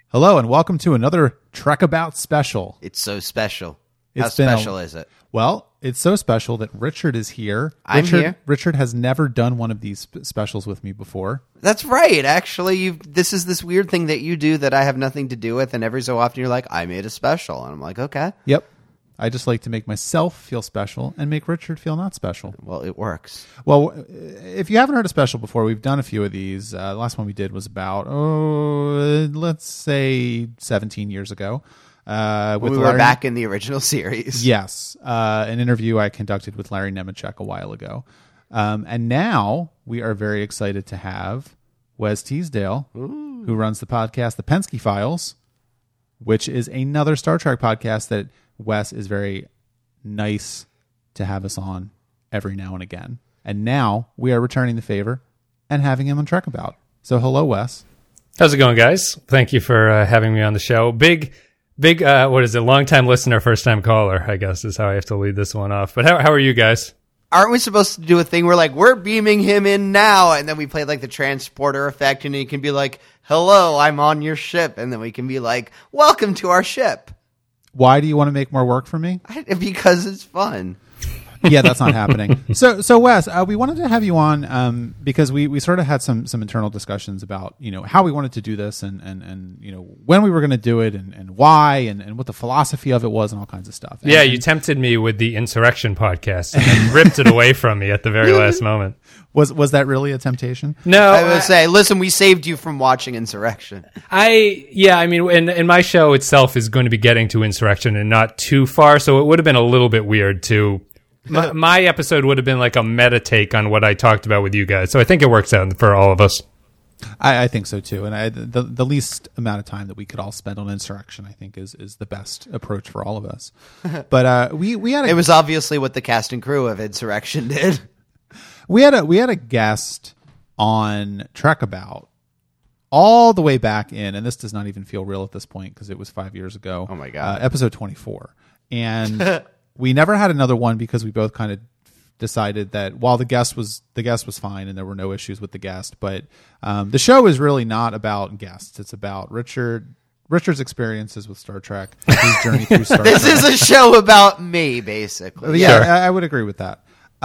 Hello and welcome to another Trek About special. It's so special. How special is it? Well, it's so special that Richard is here. I'm here. Richard has never done one of these specials with me before. That's right. Actually, this is this weird thing that you do that I have nothing to do with, and every so often you're like, I made a special. And I'm like, okay. Yep. I just like to make myself feel special and make Richard feel not special. Well, it works. Well, if you haven't heard a special before, we've done a few of these. The last one we did was about, let's say 17 years ago. When we were back in the original series. Yes. An interview I conducted with Larry Nemeczek a while ago. And now we are very excited to have Wes Teasdale, who runs the podcast, The Pensky Files, which is another Star Trek podcast that Wes is very nice to have us on every now and again. And now we are returning the favor and having him on Trek About. So hello, Wes. How's it going, guys? Thank you for having me on the show. Big, what is it? Long-time listener, first-time caller, I guess, is how I have to lead this one off. But how are you guys? Aren't we supposed to do a thing where, like, we're beaming him in now, and then we play, like, the transporter effect, and he can be like, hello, I'm on your ship, and then we can be like, welcome to our ship. Why do you want to make more work for me? Because it's fun. Yeah, that's not happening. So Wes, we wanted to have you on because we sort of had some internal discussions about, you know, how we wanted to do this and you know, when we were going to do it and why and what the philosophy of it was and all kinds of stuff. Yeah, you tempted me with the Insurrection podcast and then ripped it away from me at the very last moment. Was that really a temptation? No. I would say, listen, we saved you from watching Insurrection. I mean, and my show itself is going to be getting to Insurrection and not too far, so it would have been a little bit weird to... My episode would have been like a meta take on what I talked about with you guys. So I think it works out for all of us. I think so too. And the least amount of time that we could all spend on Insurrection, I think, is the best approach for all of us. But we had it was obviously what the cast and crew of Insurrection did. We had a guest on Trek About all the way back in, and this does not even feel real at this point because it was 5 years ago. Oh my God. Episode 24. And we never had another one because we both kind of decided that while the guest was fine and there were no issues with the guest, but the show is really not about guests. It's about Richard's experiences with Star Trek, his journey through Star Trek. This is a show about me, basically. Yeah, Sure. I would agree with that.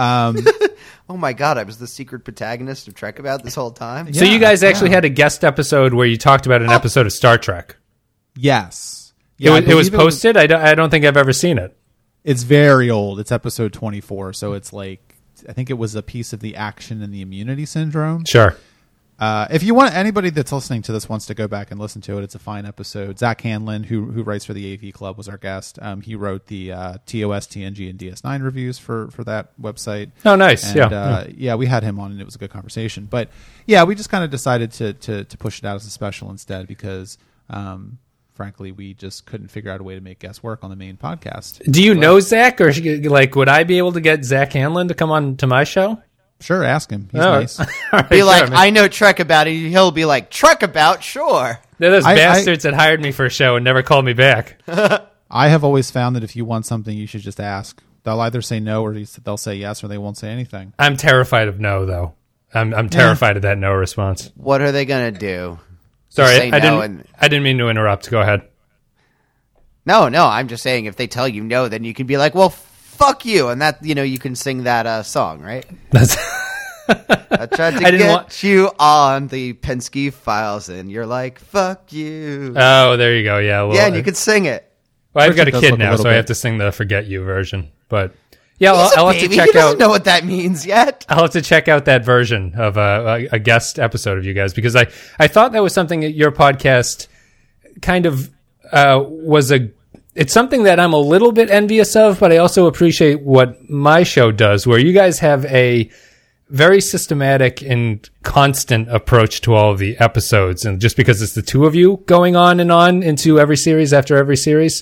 Oh my God, I was the secret protagonist of Trek About this whole time? So you guys actually had a guest episode where you talked about an episode of Star Trek. Yes. Yeah, It was posted? I don't think I've ever seen it. It's very old. It's episode 24, so it's like, I think it was a piece of the Action and the Immunity Syndrome. Sure. If you want, anybody that's listening to this wants to go back and listen to it, it's a fine episode. Zach Hanlon, who writes for the AV Club, was our guest. He wrote the TOS, TNG, and DS9 reviews for that website. Oh, nice. And, yeah, we had him on, and it was a good conversation. But yeah, we just kind of decided to push it out as a special instead because, frankly, we just couldn't figure out a way to make guests work on the main podcast. Do you know Zach, or like, would I be able to get Zach Hanlon to come on to my show? Sure, ask him. He's nice. Be like, I know Trek About it. He'll be like, Trek About, sure. They're those bastards that hired me for a show and never called me back. I have always found that if you want something, you should just ask. They'll either say no or they'll say yes, or they won't say anything. I'm terrified of no, though. I'm terrified of that no response. What are they going to do? Sorry, I didn't mean to interrupt. Go ahead. No, I'm just saying if they tell you no, then you can be like, well, fuck you. And that, you can sing that song, right? That's I tried to get you on the Pensky Files, and you're like, fuck you. Oh, there you go. Yeah. Well, yeah, and you could sing it. Well, I've got a does kid look a now, little so I bit. have to sing the Forget You version. But yeah, He's I'll a have to baby. check He doesn't out. know what that means yet. I'll have to check out that version of a guest episode of you guys because I thought that was something that your podcast kind of was a. It's something that I'm a little bit envious of, but I also appreciate what my show does, where you guys have a very systematic and constant approach to all of the episodes. And just because it's the two of you going on into every series after every series.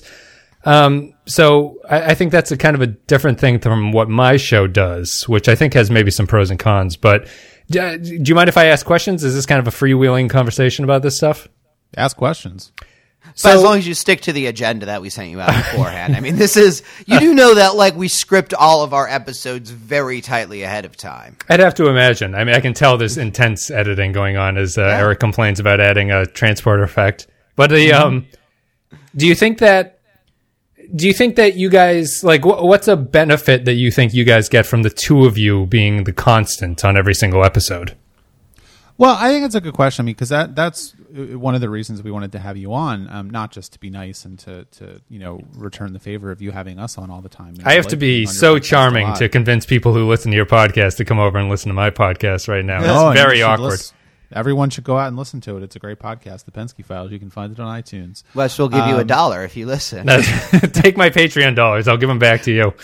So I think that's a kind of a different thing from what my show does, which I think has maybe some pros and cons. But do you mind if I ask questions? Is this kind of a freewheeling conversation about this stuff? Ask questions. But as long as you stick to the agenda that we sent you out beforehand. I mean, you do know that, like, we script all of our episodes very tightly ahead of time. I'd have to imagine. I mean, I can tell there's intense editing going on as Eric complains about adding a transporter effect. But the do you think that you guys, like, what's a benefit that you think you guys get from the two of you being the constant on every single episode? Well, I think it's a good question. I mean, because that's one of the reasons we wanted to have you on, not just to be nice and to return the favor of you having us on all the time. I have to be so charming to convince people who listen to your podcast to come over and listen to my podcast right now. It's very awkward. Everyone should go out and listen to it. It's a great podcast, The Penske Files. You can find it on iTunes. Wes will give you $1 if you listen. Take my Patreon dollars. I'll give them back to you.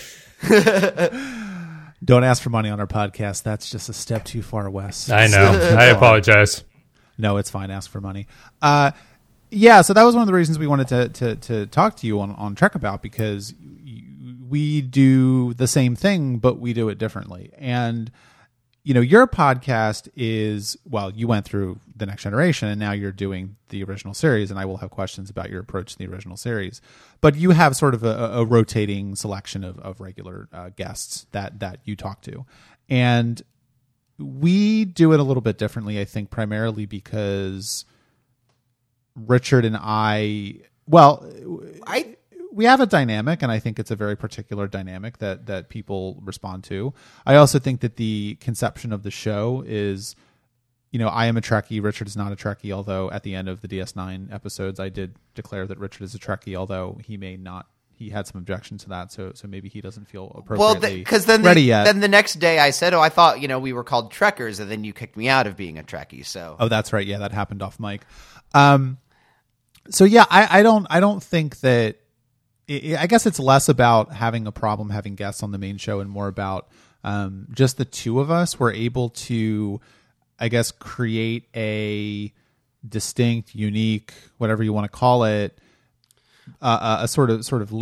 Don't ask for money on our podcast. That's just a step too far, Wes. I know. I apologize. No, it's fine. Ask for money. Yeah, so that was one of the reasons we wanted to talk to you on Trek About, because we do the same thing, but we do it differently. And your podcast is, well, you went through The Next Generation and now you're doing the original series, and I will have questions about your approach to the original series. But you have sort of a rotating selection of regular guests that you talk to. And we do it a little bit differently, I think, primarily because Richard and we have a dynamic, and I think it's a very particular dynamic that people respond to. I also think that the conception of the show is, I am a Trekkie. Richard is not a Trekkie, although at the end of the DS9 episodes, I did declare that Richard is a Trekkie, although he may not. He had some objection to that, so maybe he doesn't feel appropriately ready yet. Then the next day I said, I thought, we were called Trekkers, and then you kicked me out of being a Trekkie. So that's right. Yeah, that happened off mic. So yeah, I don't think that. I guess it's less about having a problem having guests on the main show and more about just the two of us were able to, I guess, create a distinct, unique, whatever you want to call it, a sort of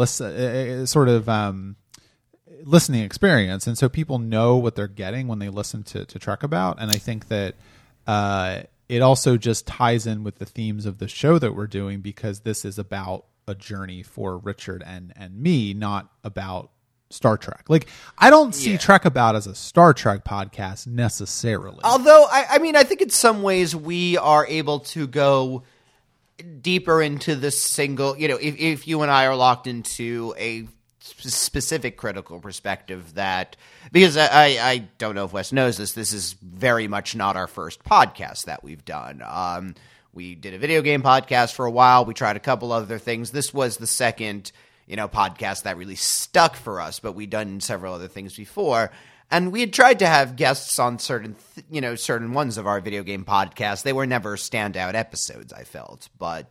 listening experience. And so people know what they're getting when they listen to Trek About. And I think that it also just ties in with the themes of the show that we're doing, because this is about a journey for Richard and me, not about Star Trek. Like, I don't see Trek About as a Star Trek podcast necessarily. Although, I think in some ways we are able to go deeper into the single, if you and I are locked into a specific critical perspective, that, because I don't know if Wes knows this is very much not our first podcast that we've done. We did a video game podcast for a while. We tried a couple other things. This was the second, podcast that really stuck for us, but we'd done several other things before. And we had tried to have guests on certain ones of our video game podcasts. They were never standout episodes, I felt. But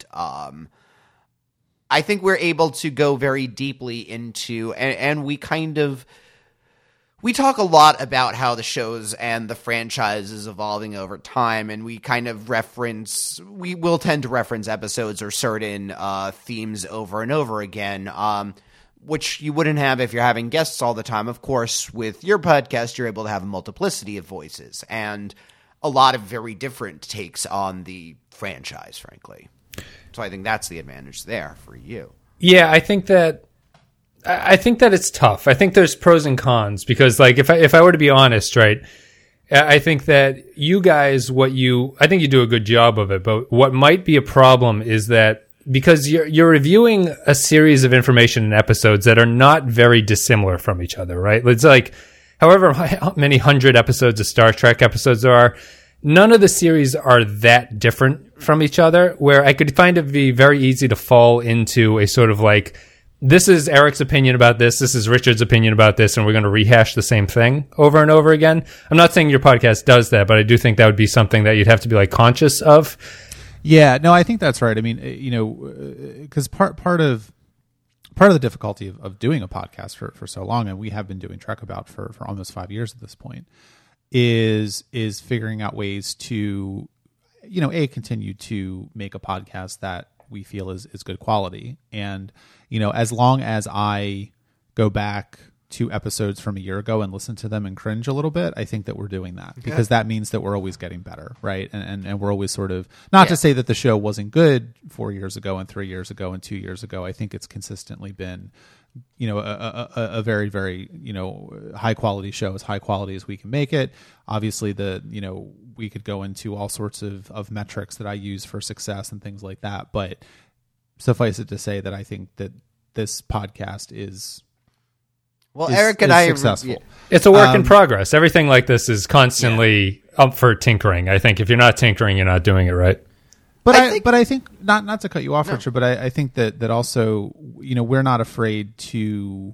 I think we're able to go very deeply into, and we we talk a lot about how the shows and the franchise is evolving over time, and we kind of we will tend to reference episodes or certain themes over and over again, which you wouldn't have if you're having guests all the time. Of course, with your podcast, you're able to have a multiplicity of voices and a lot of very different takes on the franchise, frankly. So I think that's the advantage there for you. Yeah, I think that it's tough. I think there's pros and cons, because, like, if I were to be honest, right, I think that you guys, I think you do a good job of it, but what might be a problem is that because you're reviewing a series of information and episodes that are not very dissimilar from each other, right? It's like, however many 100 episodes of Star Trek episodes there are, none of the series are that different from each other, where I could find it be very easy to fall into a sort of like, this is Eric's opinion about this is Richard's opinion about this, and we're going to rehash the same thing over and over again. I'm not saying your podcast does that, but I do think that would be something that you'd have to be, like, conscious of. Yeah, no, I think that's right. I mean, because part of the difficulty of doing a podcast for so long, and we have been doing Trek About for almost 5 years at this point, is figuring out ways to, continue to make a podcast that we feel is good quality. And, as long as I go back to episodes from a year ago and listen to them and cringe a little bit, I think that we're doing that, because that means that we're always getting better. Right. And we're always sort of, not to say that the show wasn't good 4 years ago and 3 years ago and 2 years ago. I think it's consistently been a very, very, high quality show, as high quality as we can make it. Obviously we could go into all sorts of metrics that I use for success and things like that. But suffice it to say that I think that this podcast is Eric and I successful. It's a work in progress. Everything like this is constantly up for tinkering. I think if you're not tinkering, you're not doing it right. But I think not to cut you off, Richard, but I think that also, we're not afraid to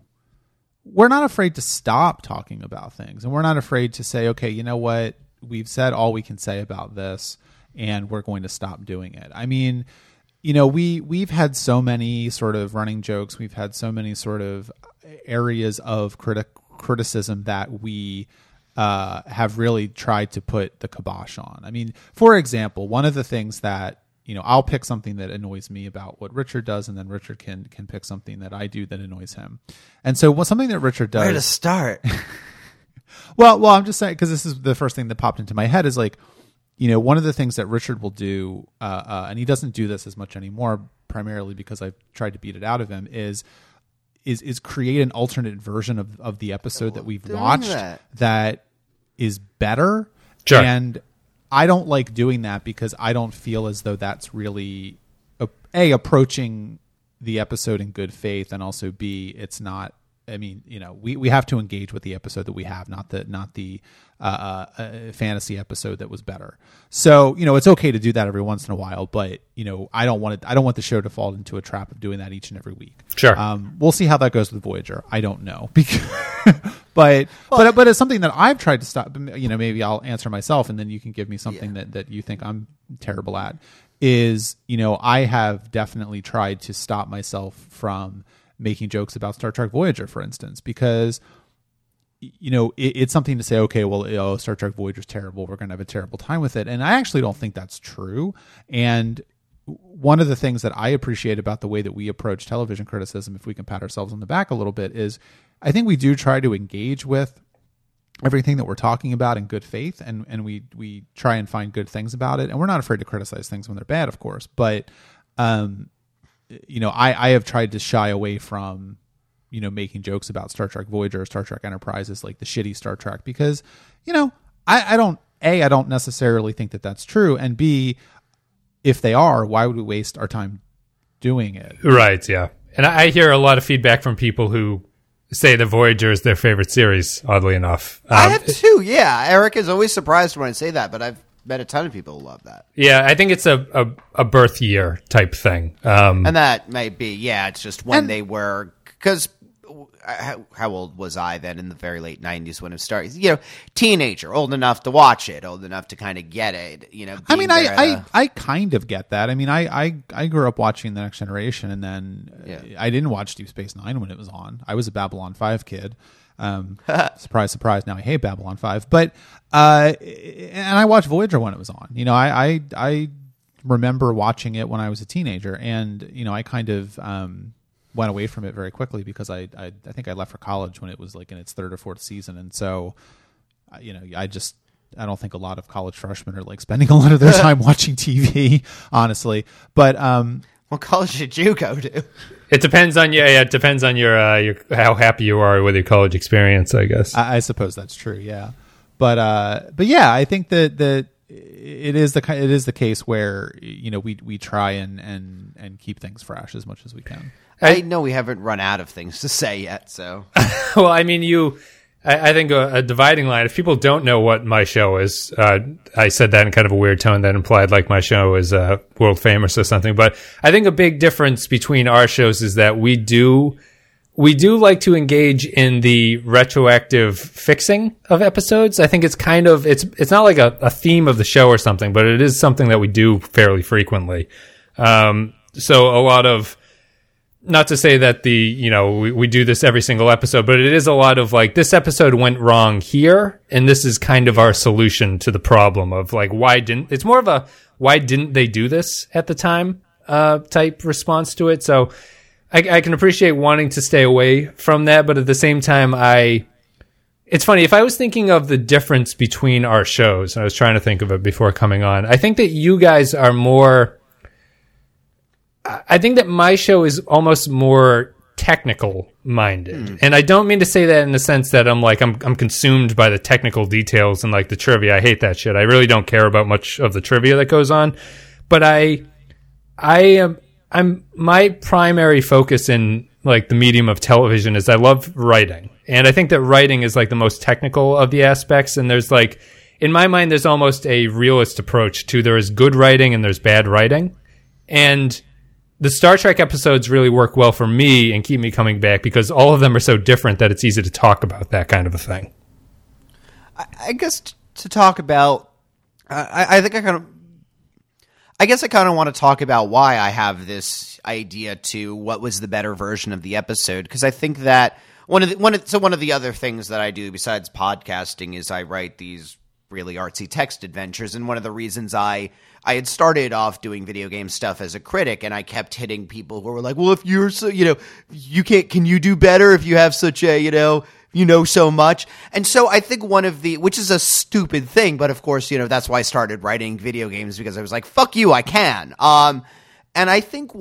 stop talking about things, and we're not afraid to say, okay, you know what, we've said all we can say about this, and we're going to stop doing it. I mean, we've had so many sort of running jokes, we've had so many sort of areas of criticism that we have really tried to put the kibosh on. I mean, for example, one of the things that, I'll pick something that annoys me about what Richard does, and then Richard can pick something that I do that annoys him. And so something that Richard does... Where to start? Well, I'm just saying, because this is the first thing that popped into my head, is like, one of the things that Richard will do, and he doesn't do this as much anymore, primarily because I've tried to beat it out of him, is create an alternate version of the episode that we've watched that is better. Sure. And I don't like doing that because I don't feel as though that's really approaching the episode in good faith, and also B, it's not. I mean, we have to engage with the episode that we have, not the fantasy episode that was better. So, it's okay to do that every once in a while, but I don't want the show to fall into a trap of doing that each and every week. Sure. We'll see how that goes with Voyager. I don't know, but it's something that I've tried to stop. Maybe I'll answer myself, and then you can give me something that you think I'm terrible at. Is I have definitely tried to stop myself from making jokes about Star Trek Voyager, for instance, because it's something to say, okay, well, Star Trek Voyager is terrible, we're going to have a terrible time with it, and I actually don't think that's true. And one of the things that I appreciate about the way that we approach television criticism, if we can pat ourselves on the back a little bit, is I think we do try to engage with everything that we're talking about in good faith, and we try and find good things about it, and we're not afraid to criticize things when they're bad, of course, but I have tried to shy away from, making jokes about Star Trek Voyager or Star Trek Enterprise as like the shitty Star Trek, because, I don't necessarily think that that's true. And B, if they are, why would we waste our time doing it? Right. Yeah. And I hear a lot of feedback from people who say that Voyager is their favorite series, oddly enough. I have too. Yeah. Eric is always surprised when I say that, but I've met a ton of people who love that. Yeah, I think it's a birth year type thing. And that may be, it's just when they were, because how old was I then in the very late 90s when it started? Teenager, old enough to watch it, old enough to kind of get it. I mean, I kind of get that. I mean, I grew up watching The Next Generation, and then I didn't watch Deep Space Nine when it was on. I was a Babylon 5 kid. Surprise, surprise. Now I hate Babylon 5, but and I watched Voyager when it was on. I remember watching it when I was a teenager, and I kind of went away from it very quickly because I think I left for college when it was like in its third or fourth season, and so I don't think a lot of college freshmen are like spending a lot of their time watching TV, honestly. But what college did you go to? It depends on it depends on your how happy you are with your college experience, I guess. I suppose that's true, yeah. But yeah, I think that it is the case where we try and keep things fresh as much as we can. I know we haven't run out of things to say yet, so. Well, I mean, I think a dividing line, if people don't know what my show is, I said that in kind of a weird tone that implied like my show is world famous or something, but I think a big difference between our shows is that we do like to engage in the retroactive fixing of episodes. I think it's kind of, it's not like a theme of the show or something, but it is something that we do fairly frequently. So a lot of, not to say that we do this every single episode, but it is a lot of like, this episode went wrong here, and this is kind of our solution to the problem of like, it's more of a, why didn't they do this at the time, type response to it. So I can appreciate wanting to stay away from that, but at the same time, it's funny, if I was thinking of the difference between our shows, I was trying to think of it before coming on, I think that you guys are I think that my show is almost more technical minded. And I don't mean to say that in the sense that I'm consumed by the technical details and like the trivia. I hate that shit. I really don't care about much of the trivia that goes on. But I'm my primary focus in like the medium of television is I love writing. And I think that writing is like the most technical of the aspects. And there's like, in my mind, there's almost a realist approach to there is good writing and there's bad writing. And the Star Trek episodes really work well for me and keep me coming back because all of them are so different that it's easy to talk about that kind of a thing. I guess to talk about, I guess I kind of want to talk about why I have this idea to what was the better version of the episode, because I think that one of the other things that I do besides podcasting is I write these really artsy text adventures, and one of the reasons I had started off doing video game stuff as a critic, and I kept hitting people who were like, well, if you're so, can you do better if you have such a, so much? And so I think which is a stupid thing, but of course, that's why I started writing video games, because I was like, fuck you, I can. And I think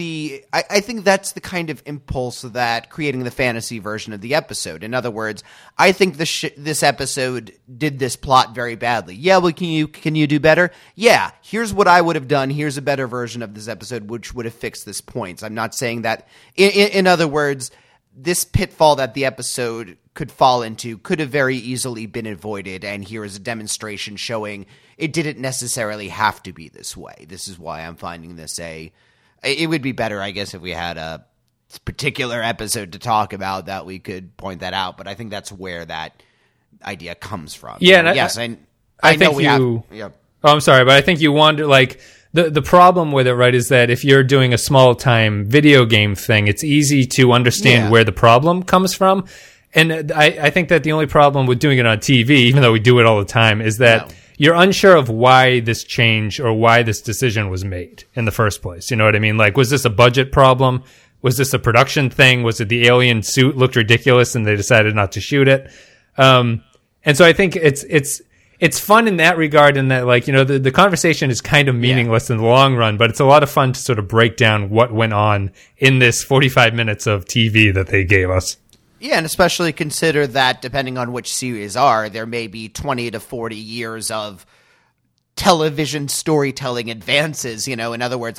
I think that's the kind of impulse that creating the fantasy version of the episode. In other words, I think this episode did this plot very badly. Yeah, well, can you do better? Yeah, here's what I would have done. Here's a better version of this episode, which would have fixed this point. I'm not saying that. In other words, this pitfall that the episode could fall into could have very easily been avoided, and here is a demonstration showing it didn't necessarily have to be this way. This is why I'm finding this it would be better, I guess, if we had a particular episode to talk about that we could point that out, but I think that's where that idea comes from. Yeah, and yes, I know we have... Yeah. Oh, I'm sorry, but I think you wonder, like... The problem with it, right, is that if you're doing a small-time video game thing, it's easy to understand where the problem comes from. And I think that the only problem with doing it on TV, even though we do it all the time, is that you're unsure of why this change or why this decision was made in the first place. You know what I mean? Like, was this a budget problem? Was this a production thing? Was it the alien suit looked ridiculous and they decided not to shoot it? And so I think it's fun in that regard, in that, like, the conversation is kind of meaningless in the long run, but it's a lot of fun to sort of break down what went on in this 45 minutes of TV that they gave us. Yeah, and especially consider that depending on which series there may be 20 to 40 years of television storytelling advances. In other words,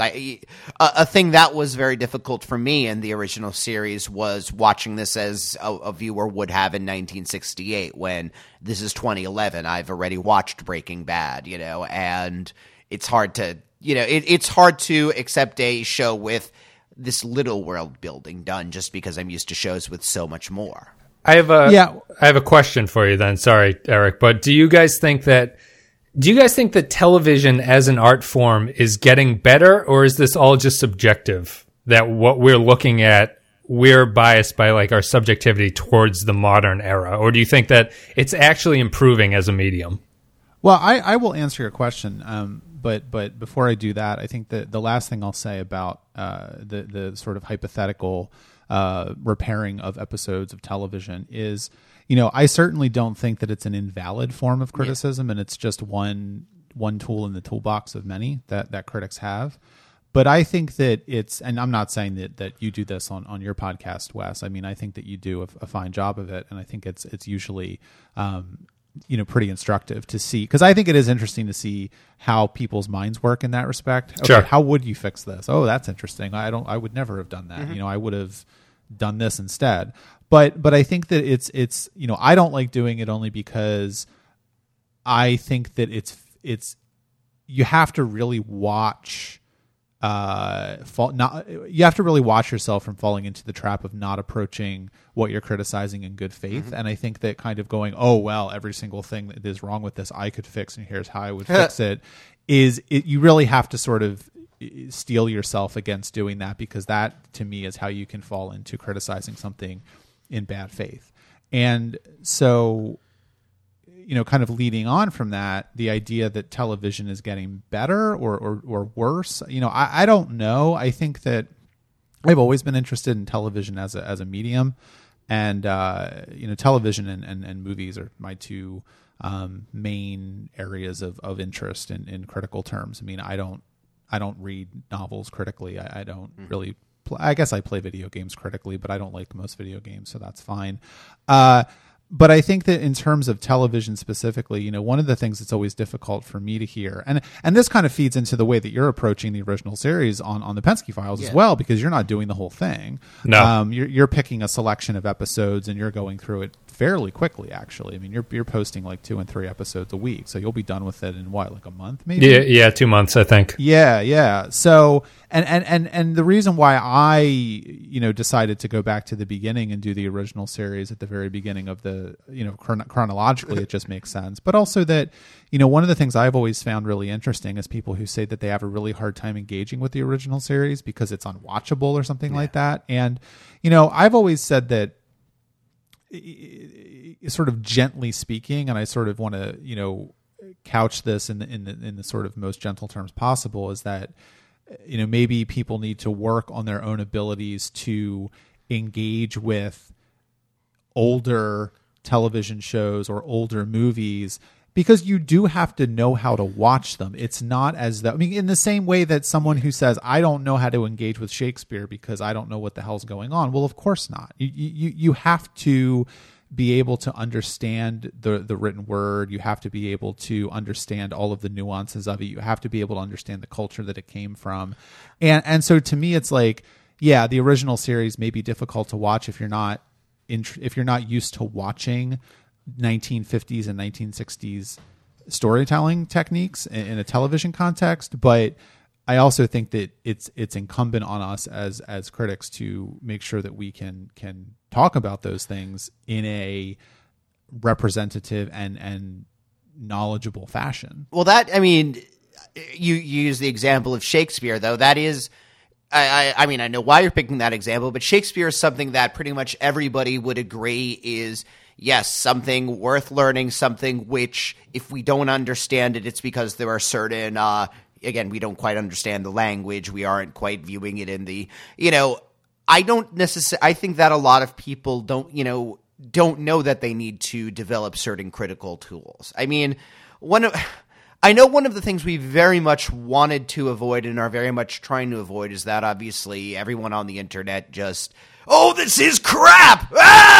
a thing that was very difficult for me in the original series was watching this as a viewer would have in 1968. When this is 2011, I've already watched Breaking Bad, and it's hard to, it's hard to accept a show with this little world building done just because I'm used to shows with so much more. I have a question for you then. Sorry, Eric, but do you guys think that television as an art form is getting better, or is this all just subjective? That what we're looking at, we're biased by like our subjectivity towards the modern era? Or do you think that it's actually improving as a medium? Well, I will answer your question. But before I do that, I think that the last thing I'll say about the sort of hypothetical repairing of episodes of television is, I certainly don't think that it's an invalid form of criticism, and it's just one tool in the toolbox of many that critics have. But I think that and I'm not saying that you do this on your podcast, Wes. I mean, I think that you do a fine job of it, and I think it's usually pretty instructive to see, because I think it is interesting to see how people's minds work in that respect. Okay, sure. How would you fix this? Oh, that's interesting. I would never have done that. Mm-hmm. I would have done this instead. But I think that it's I don't like doing it only because I think that it's you have to really watch you have to really watch yourself from falling into the trap of not approaching what you're criticizing in good faith. Mm-hmm. And I think that kind of going, oh, well, every single thing that is wrong with this I could fix, and here's how I would fix it, you really have to sort of steel yourself against doing that, because that to me is how you can fall into criticizing something in bad faith. And so, kind of leading on from that, the idea that television is getting better or worse, I don't know. I think that I've always been interested in television as a medium, and television and movies are my two main areas of interest in critical terms. I mean, I don't read novels critically. I don't really I guess I play video games critically, but I don't like most video games, so that's fine. But I think that in terms of television specifically, one of the things that's always difficult for me to hear, and this kind of feeds into the way that you're approaching the original series on the Penske Files as well, because you're not doing the whole thing. No. You're picking a selection of episodes and you're going through it fairly quickly, actually. I mean, you're posting like 2 and 3 episodes a week, so you'll be done with it in what, like a month, maybe? Yeah, 2 months, I think. Yeah. So, and the reason why I, decided to go back to the beginning and do the original series at the very beginning of the, chronologically, it just makes sense. But also that, one of the things I've always found really interesting is people who say that they have a really hard time engaging with the original series because it's unwatchable or something like that. And, I've always said that, sort of gently speaking, and I sort of want to, couch this in the sort of most gentle terms possible, is that, maybe people need to work on their own abilities to engage with older television shows or older movies, because you do have to know how to watch them. It's not as though, in the same way that someone who says, I don't know how to engage with Shakespeare because I don't know what the hell's going on. Well, of course not. You have to be able to understand the written word. You have to be able to understand all of the nuances of it. You have to be able to understand the culture that it came from. And so to me, it's like, yeah, the original series may be difficult to watch if you're not used to watching 1950s and 1960s storytelling techniques in a television context. But I also think that it's incumbent on us as critics to make sure that we can talk about those things in a representative and knowledgeable fashion. Well, you use the example of Shakespeare, though. That is, I know why you're picking that example, but Shakespeare is something that pretty much everybody would agree is, yes, something worth learning, something which, if we don't understand it, it's because there are certain, again, we don't quite understand the language. We aren't quite viewing it in the, I don't necessarily, I think that a lot of people don't know that they need to develop certain critical tools. I mean, I know one of the things we very much wanted to avoid and are very much trying to avoid is that obviously everyone on the internet just, oh, this is crap!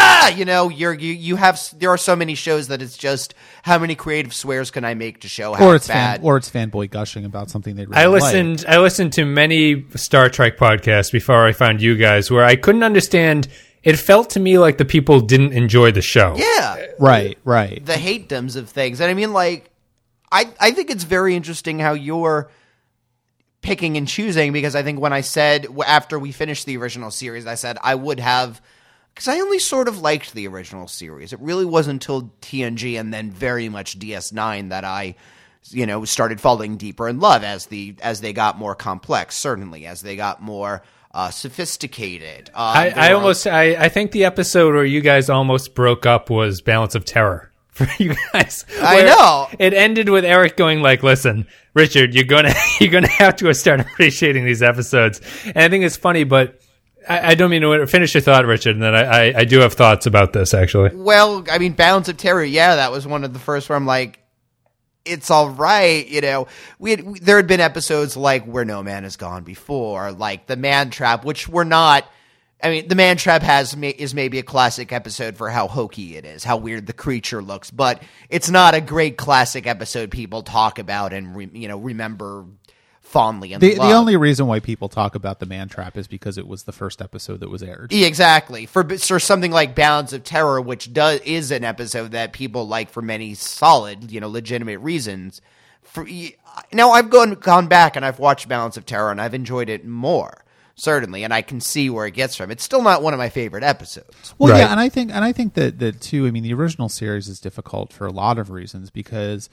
There are so many shows that it's just, how many creative swears can I make to show how bad? Or it's fanboy gushing about something they really I listened to many Star Trek podcasts before I found you guys where I couldn't understand. It felt to me like the people didn't enjoy the show. Yeah. Right. The hate-doms of things. And I mean, I think it's very interesting how you're picking and choosing, because I think when I said, after we finished the original series, I said I would have, because I only sort of liked the original series. It really wasn't until TNG and then very much DS9 that I, started falling deeper in love as they got more complex, certainly, as they got more sophisticated. I think the episode where you guys almost broke up was Balance of Terror. For you guys, I know it ended with Eric going like, "Listen, Richard, you're gonna have to start appreciating these episodes." And I think it's funny, but I don't mean to finish your thought, Richard. And then I do have thoughts about this actually. Well, I mean, Balance of Terror, yeah, that was one of the first where I'm like, it's all right, there had been episodes like Where No Man Has Gone Before, like The Man Trap, which were not. I mean, The Man Trap is maybe a classic episode for how hokey it is, how weird the creature looks, but it's not a great classic episode people talk about and remember fondly. The only reason why people talk about The Man Trap is because it was the first episode that was aired. Yeah, exactly. For something like Balance of Terror, which is an episode that people like for many solid, legitimate reasons. Now I've gone back and I've watched Balance of Terror and I've enjoyed it more. Certainly, and I can see where it gets from. It's still not one of my favorite episodes. Well, right. Yeah, and I think that too. I mean, the original series is difficult for a lot of reasons because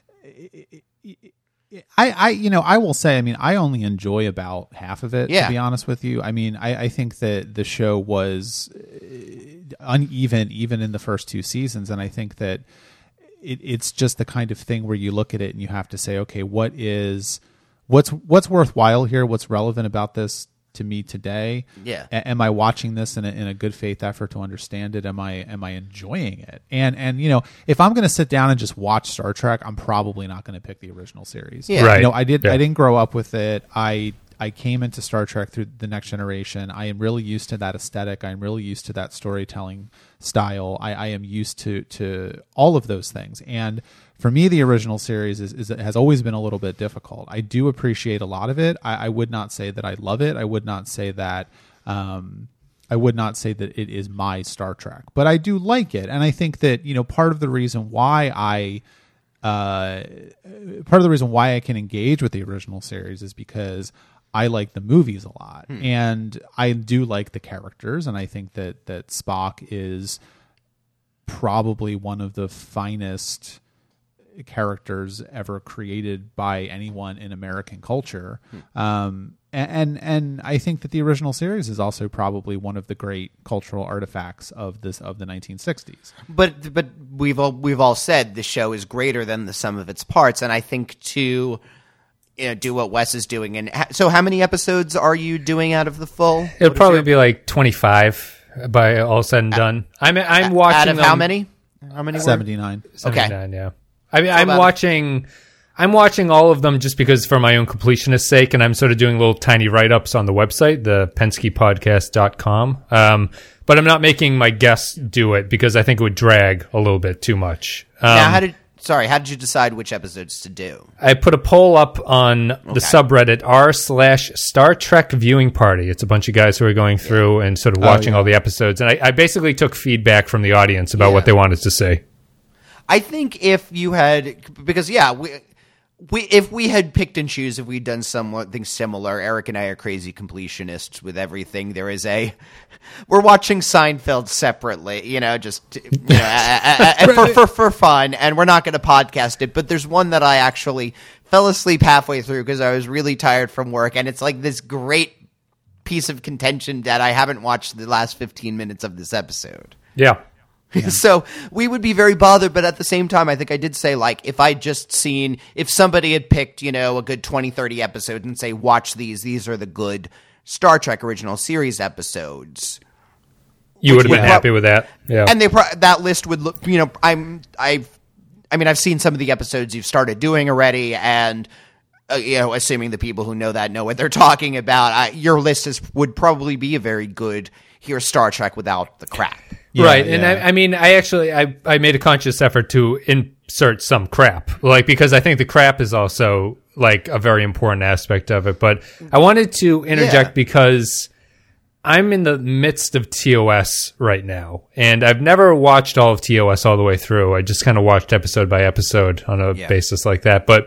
I will say, I mean, I only enjoy about half of it. To be honest with you, I mean, I think that the show was uneven even in the first 2 seasons, and I think that it's just the kind of thing where you look at it and you have to say, okay, what's worthwhile here? What's relevant about this to me today? Yeah. Am I watching this in a good faith effort to understand it? Am I enjoying it? And if I'm going to sit down and just watch Star Trek, I'm probably not going to pick the original series. Yeah. Right. I didn't grow up with it. I I came into Star Trek through The Next Generation. I am really used to that aesthetic. I'm really used to that storytelling style. I am used to all of those things. And for me, the original series has always been a little bit difficult. I do appreciate a lot of it. I would not say that I love it. I would not say that it is my Star Trek, but I do like it. And I think that, part of the reason why I can engage with the original series is because I like the movies a lot, and I do like the characters, and I think that Spock is probably one of the finest characters ever created by anyone in American culture. And I think that the original series is also probably one of the great cultural artifacts of the 1960s. But we've all said the show is greater than the sum of its parts, and I think to do what Wes is doing. And so, how many episodes are you doing out of the full? It'll probably be like 25 by all said and done. I'm watching out of how many? How many? 79. 79, yeah. I mean, I'm watching all of them just because for my own completionist sake, and I'm sort of doing little tiny write-ups on the website, the PenskePodcast.com. But I'm not making my guests do it because I think it would drag a little bit too much. Now, how did you decide which episodes to do? I put a poll up on the subreddit r/Star Trek Viewing Party. It's a bunch of guys who are going through and sort of watching all the episodes. And I basically took feedback from the audience about what they wanted to say. I think if you had, because if we had picked and choose, if we'd done something similar, Eric and I are crazy completionists with everything. We're watching Seinfeld separately, for fun, and we're not going to podcast it. But there's one that I actually fell asleep halfway through because I was really tired from work, and it's like this great piece of contention that I haven't watched the last 15 minutes of this episode. Yeah. So we would be very bothered, but at the same time, I think I did say, like, if somebody had picked, a good 20, 30 episodes and say, watch these are the good Star Trek original series episodes. You would have been happy with that. Yeah. And that list would look, I've seen some of the episodes you've started doing already, and, assuming the people who know that know what they're talking about, your list would probably be a very good, here's Star Trek without the crap. Yeah, right, and I made a conscious effort to insert some crap, because I think the crap is also a very important aspect of it. But I wanted to interject because I'm in the midst of TOS right now, and I've never watched all of TOS all the way through. I just kind of watched episode by episode on a basis like that. But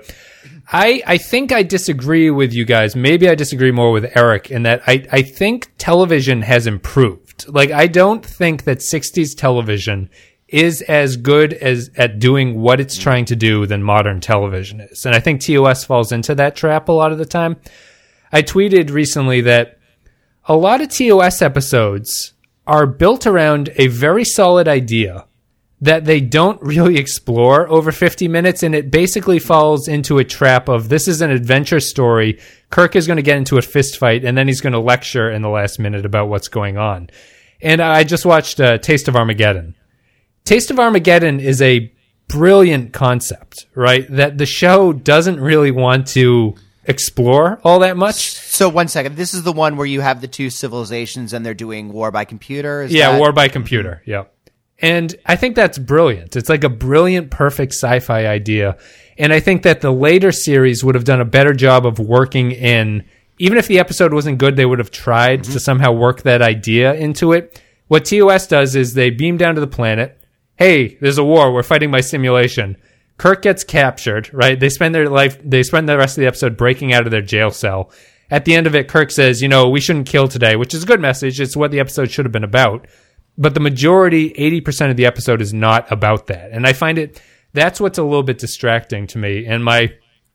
I think I disagree with you guys. Maybe I disagree more with Eric in that I think television has improved. I don't think that 60s television is as good at doing what it's trying to do than modern television is. And I think TOS falls into that trap a lot of the time. I tweeted recently that a lot of TOS episodes are built around a very solid idea that they don't really explore over 50 minutes, and it basically falls into a trap of this is an adventure story. Kirk is going to get into a fist fight, and then he's going to lecture in the last minute about what's going on. And I just watched Taste of Armageddon. Taste of Armageddon is a brilliant concept, right? That the show doesn't really want to explore all that much. So 1 second. This is the one where you have the two civilizations and they're doing war by computer? War by computer, yeah. And I think that's brilliant. It's like a brilliant, perfect sci-fi idea. And I think that the later series would have done a better job of working in, even if the episode wasn't good, they would have tried to somehow work that idea into it. What TOS does is they beam down to the planet. Hey, there's a war. We're fighting by simulation. Kirk gets captured, right? They spend the rest of the episode breaking out of their jail cell. At the end of it, Kirk says, we shouldn't kill today, which is a good message. It's what the episode should have been about. But the majority, 80% of the episode is not about that. And I find that's what's a little bit distracting to me. And one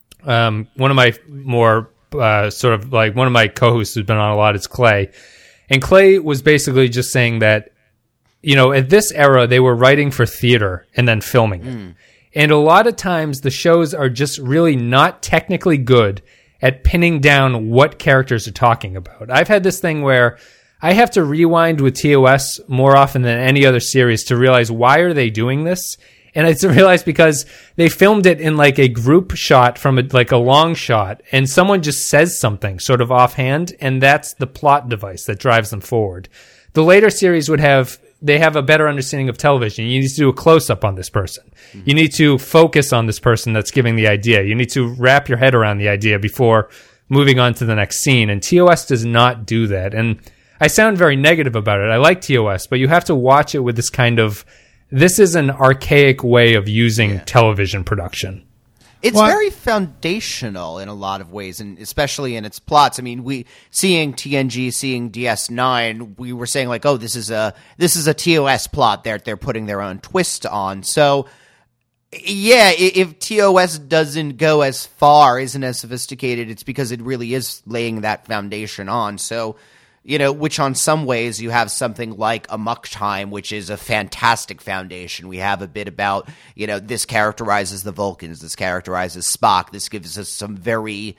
of my more, one of my co-hosts who's been on a lot is Clay. And Clay was basically just saying that, at this era, they were writing for theater and then filming it. And a lot of times the shows are just really not technically good at pinning down what characters are talking about. I've had this thing where I have to rewind with TOS more often than any other series to realize why are they doing this? And I realized because they filmed it in like a group shot from a long shot, and someone just says something sort of offhand, and that's the plot device that drives them forward. The later series they have a better understanding of television. You need to do a close-up on this person. Mm-hmm. You need to focus on this person that's giving the idea. You need to wrap your head around the idea before moving on to the next scene. And TOS does not do that. And I sound very negative about it. I like TOS, but you have to watch it with this kind of, this is an archaic way of using television production. It's very foundational in a lot of ways, and especially in its plots. I mean, seeing TNG, seeing DS9, we were saying like, oh, this is a TOS plot they're putting their own twist on. So, yeah, if TOS doesn't go as far, isn't as sophisticated, it's because it really is laying that foundation on. So, which on some ways you have something like Amok Time, which is a fantastic foundation. We have a bit about, this characterizes the Vulcans, this characterizes Spock, this gives us some very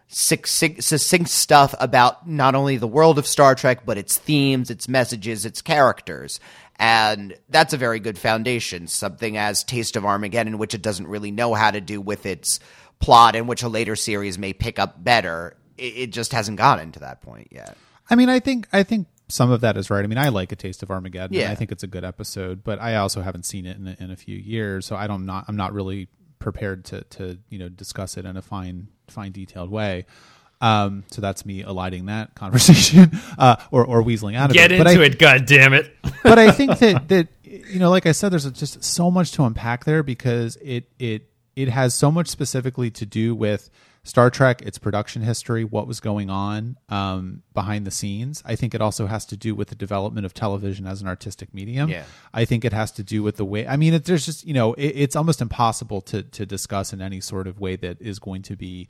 succinct stuff about not only the world of Star Trek, but its themes, its messages, its characters. And that's a very good foundation. Something as Taste of Armageddon, which it doesn't really know how to do with its plot, and which a later series may pick up better. It just hasn't gotten to that point yet. I mean, I think some of that is right. I mean, I like A Taste of Armageddon. Yeah. I think it's a good episode, but I also haven't seen it in a few years, so I'm not really prepared to discuss it in a fine detailed way. So that's me eliding that conversation or weaseling out of it. Get into it, God damn it! But I think that like I said, there's just so much to unpack there because it has so much specifically to do with Star Trek, its production history, what was going on behind the scenes. I think it also has to do with the development of television as an artistic medium. Yeah. I think it has to do with the way, I mean, there's just, it's almost impossible to discuss in any sort of way that is going to be,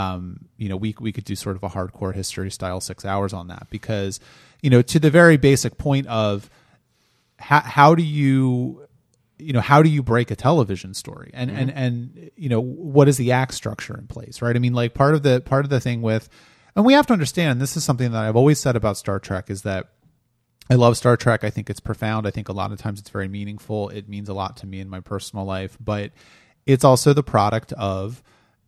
we could do sort of a hardcore history style 6 hours on that because, to the very basic point of how do you break a television story and what is the act structure in place, right? I mean, like part of the thing with, and we have to understand, and this is something that I've always said about Star Trek is that I love Star Trek. I think it's profound. I think a lot of times it's very meaningful. It means a lot to me in my personal life, but it's also the product of,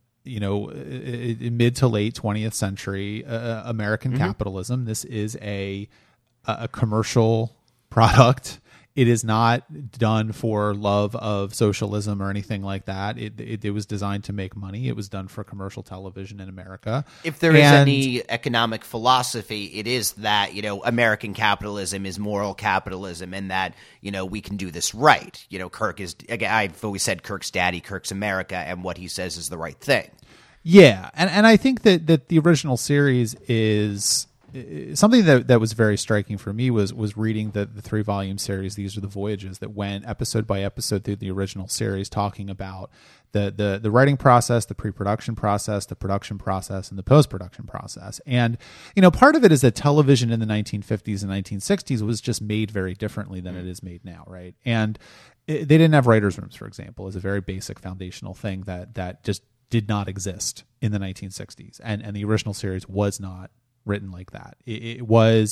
mid to late 20th century American capitalism. This is a commercial product. It is not done for love of socialism or anything like that. It was designed to make money. It was done for commercial television in America. If there is any economic philosophy, it is that, American capitalism is moral capitalism and that, we can do this right. Kirk is, again, I've always said Kirk's daddy, Kirk's America, and what he says is the right thing. Yeah. And I think that the original series is something that was very striking for me was reading the 3-volume series. These are the Voyages that went episode by episode through the original series, talking about the writing process, the pre-production process, the production process, and the post-production process. And part of it is that television in the 1950s and 1960s was just made very differently than it is made now, right? And they didn't have writers' rooms, for example, is a very basic foundational thing that just did not exist in the 1960s, and the original series was not written like that. It was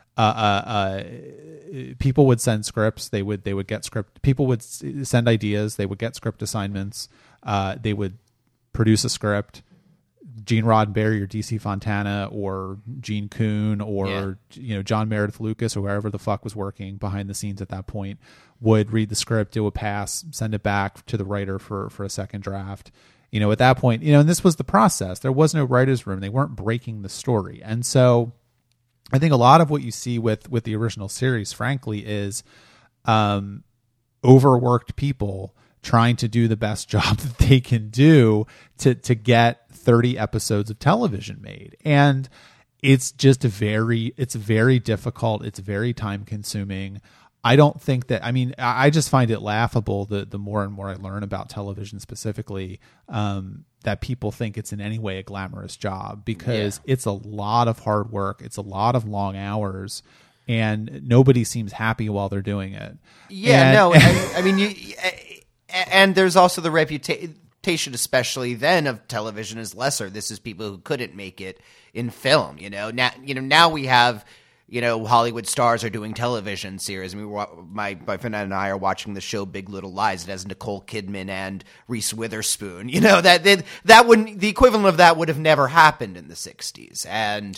people would send scripts, they would get script, people would send ideas, they would get script assignments, they would produce a script. Gene Roddenberry or DC Fontana or Gene Kuhn or John Meredith Lucas or whoever the fuck was working behind the scenes at that point would read the script, do a pass, send it back to the writer for a second draft. At that point, and this was the process. There was no writer's room. They weren't breaking the story. And so I think a lot of what you see with the original series, frankly, is overworked people trying to do the best job that they can do to get 30 episodes of television made. And it's just very difficult. It's very time consuming. I don't think that, I just find it laughable the more and more I learn about television specifically, that people think it's in any way a glamorous job because it's a lot of hard work. It's a lot of long hours and nobody seems happy while they're doing it. Yeah, and there's also the reputation, especially then, of television as lesser. This is people who couldn't make it in film, Now we have, Hollywood stars are doing television series. I mean, my boyfriend and I are watching the show Big Little Lies. It has Nicole Kidman and Reese Witherspoon. That wouldn't, the equivalent of that would have never happened in the 60s. And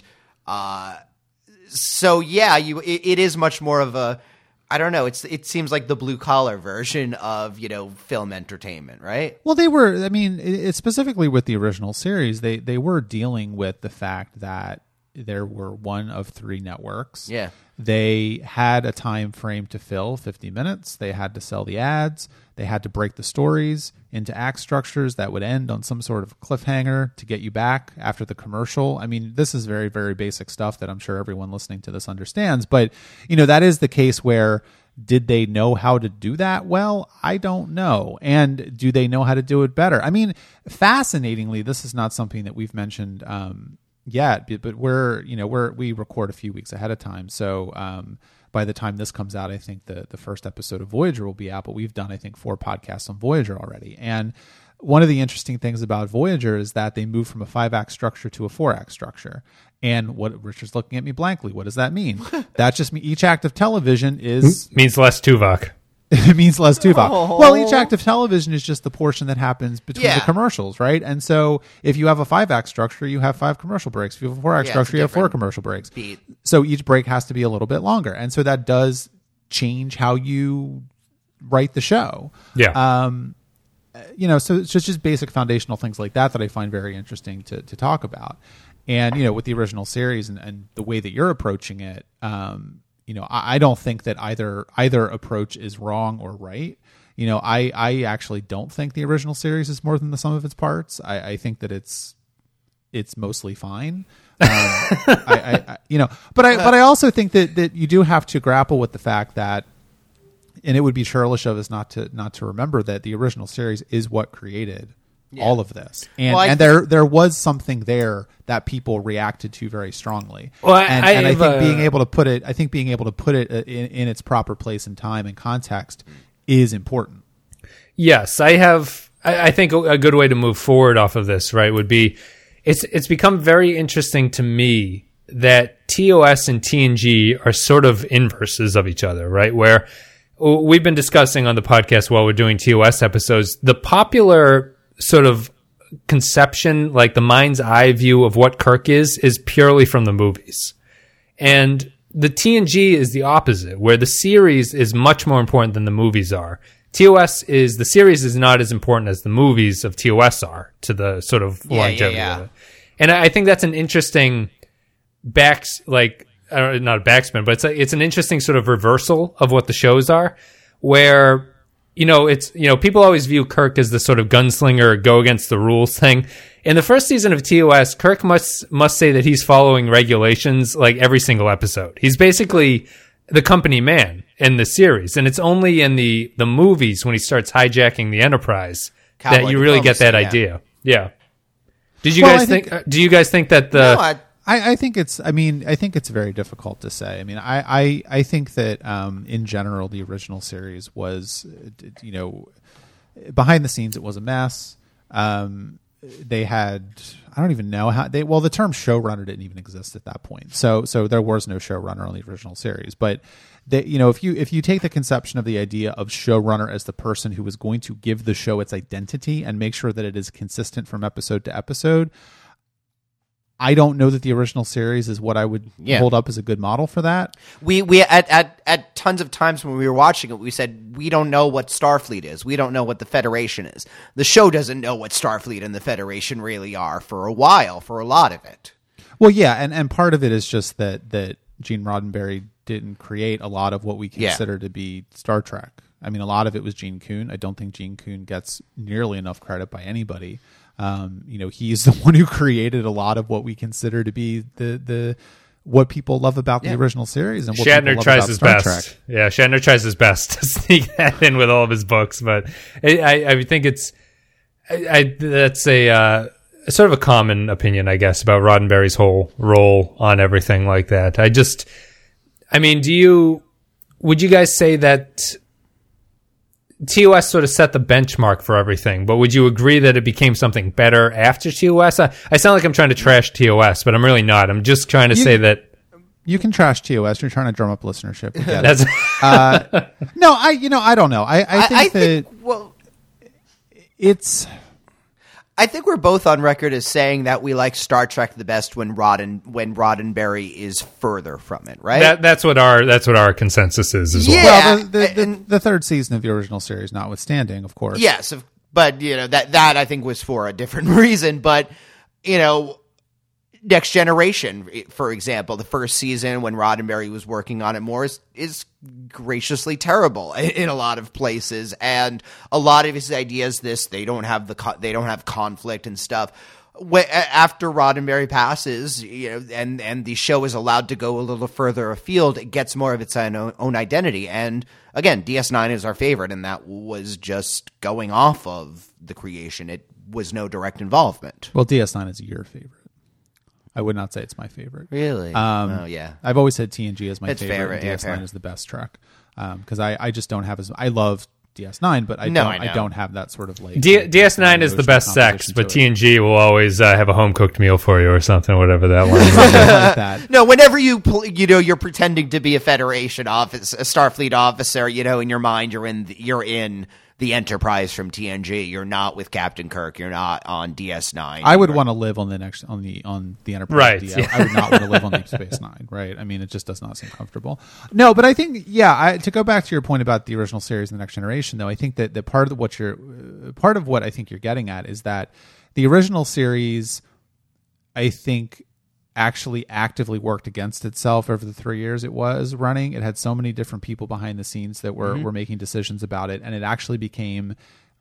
so yeah, it is much more of a, I don't know. It seems like the blue collar version of film entertainment, right? Well, they were. I mean, specifically with the original series, they were dealing with the fact that there were one of 3 networks. Yeah. They had a time frame to fill, 50 minutes. They had to sell the ads. They had to break the stories into act structures that would end on some sort of cliffhanger to get you back after the commercial. I mean, this is very, very basic stuff that I'm sure everyone listening to this understands. But, that is the case where, did they know how to do that well? I don't know. And do they know how to do it better? I mean, fascinatingly, this is not something that we've mentioned yet, but we record a few weeks ahead of time. So by the time this comes out, I think the first episode of Voyager will be out, but we've done, I think, 4 podcasts on Voyager already. And one of the interesting things about Voyager is that they moved from a 5-act structure to a 4-act structure. And what Richard's looking at me blankly. What does that mean? That just means each act of television means less Tuvok. It means less Tuvok. Oh. Well, each act of television is just the portion that happens between the commercials, right? And so if you have a 5-act structure, you have 5 commercial breaks. If you have a 4-act structure, you have 4 commercial breaks. Beat. So each break has to be a little bit longer. And so that does change how you write the show. Yeah. So it's just basic foundational things like that I find very interesting to talk about. And, with the original series and the way that you're approaching it, I don't think that either approach is wrong or right. I actually don't think the original series is more than the sum of its parts. I think that it's mostly fine. But I also think that you do have to grapple with the fact that, and it would be churlish of us not to remember that the original series is what created all of this, and there was something there that people reacted to very strongly. Well, I think being able to put it in its proper place and time and context is important. Yes, I think a good way to move forward off of this, right, would be it's become very interesting to me that TOS and TNG are sort of inverses of each other, right? Where we've been discussing on the podcast while we're doing TOS episodes, the popular sort of conception, like the mind's eye view of what Kirk is purely from the movies. And the TNG is the opposite, where the series is much more important than the movies are. The series is not as important as the movies of TOS are to the sort of longevity of it. And I think that's an interesting not a backspin, but it's an interesting sort of reversal of what the shows are, where people always view Kirk as the sort of gunslinger, go against the rules thing. In the first season of TOS, Kirk must say that he's following regulations like every single episode. He's basically the company man in the series, and it's only in the movies when he starts hijacking the Enterprise that you really get that idea. Yeah. Do you guys think that the? No, I think it's. I mean, I think it's very difficult to say. I mean, I think that in general, the original series was, behind the scenes, it was a mess. They had, I don't even know how they. Well, the term showrunner didn't even exist at that point, so there was no showrunner on the original series. But if you take the conception of the idea of showrunner as the person who is going to give the show its identity and make sure that it is consistent from episode to episode. I don't know that the original series is what I would hold up as a good model for that. We at tons of times when we were watching it, we said we don't know what Starfleet is. We don't know what the Federation is. The show doesn't know what Starfleet and the Federation really are for a while, for a lot of it. Well, yeah, and part of it is just that Gene Roddenberry didn't create a lot of what we consider to be Star Trek. I mean, a lot of it was Gene Kuhn. I don't think Gene Kuhn gets nearly enough credit by anybody. He's the one who created a lot of what we consider to be the what people love about the original series, and what Shatner tries his best. Trek. Yeah, Shatner tries his best to sneak that in with all of his books, but I think that's a sort of a common opinion, I guess, about Roddenberry's whole role on everything like that. Would you guys say that TOS sort of set the benchmark for everything, but would you agree that it became something better after TOS? I sound like I'm trying to trash TOS, but I'm really not. I'm just trying to say that You can trash TOS. You're trying to drum up listenership. We get it. That's No, I don't know. I think well, it's. I think we're both on record as saying that we like Star Trek the best when Roddenberry is further from it, right? that's what our consensus is as well. Yeah. Well, the third season of the original series notwithstanding, of course. Yes, but that I think was for a different reason. But Next Generation, for example, the first season when Roddenberry was working on it more is graciously terrible in a lot of places, and a lot of his ideas they don't have conflict and stuff. After Roddenberry passes, and the show is allowed to go a little further afield, it gets more of its own identity. And again, DS9 is our favorite, and that was just going off of the creation. It was no direct involvement. Well, DS9 is your favorite. I would not say it's my favorite. Really? Oh, yeah. I've always said TNG is my It's favorite. fair, And DS9 fair. is the best Trek because I just don't have as I love DS9, but I don't have that sort of like DS9 is the best sex, but TNG will always have a home cooked meal for you or something, whatever that one is. like that. No, whenever you're pretending to be a Federation office, a Starfleet officer, in your mind you're in the Enterprise from TNG. You're not with Captain Kirk. You're not on DS9. I would want to live on the Enterprise. Right. DL. Yeah. I would not want to live on Deep Space Nine. Right. I mean, it just does not seem comfortable. No, but I think to go back to your point about the original series and the Next Generation, though, I think that the part of what I think you're getting at is that the original series, I think, actually actively worked against itself over the 3 years it was running. It had so many different people behind the scenes that were making decisions about it, and it actually became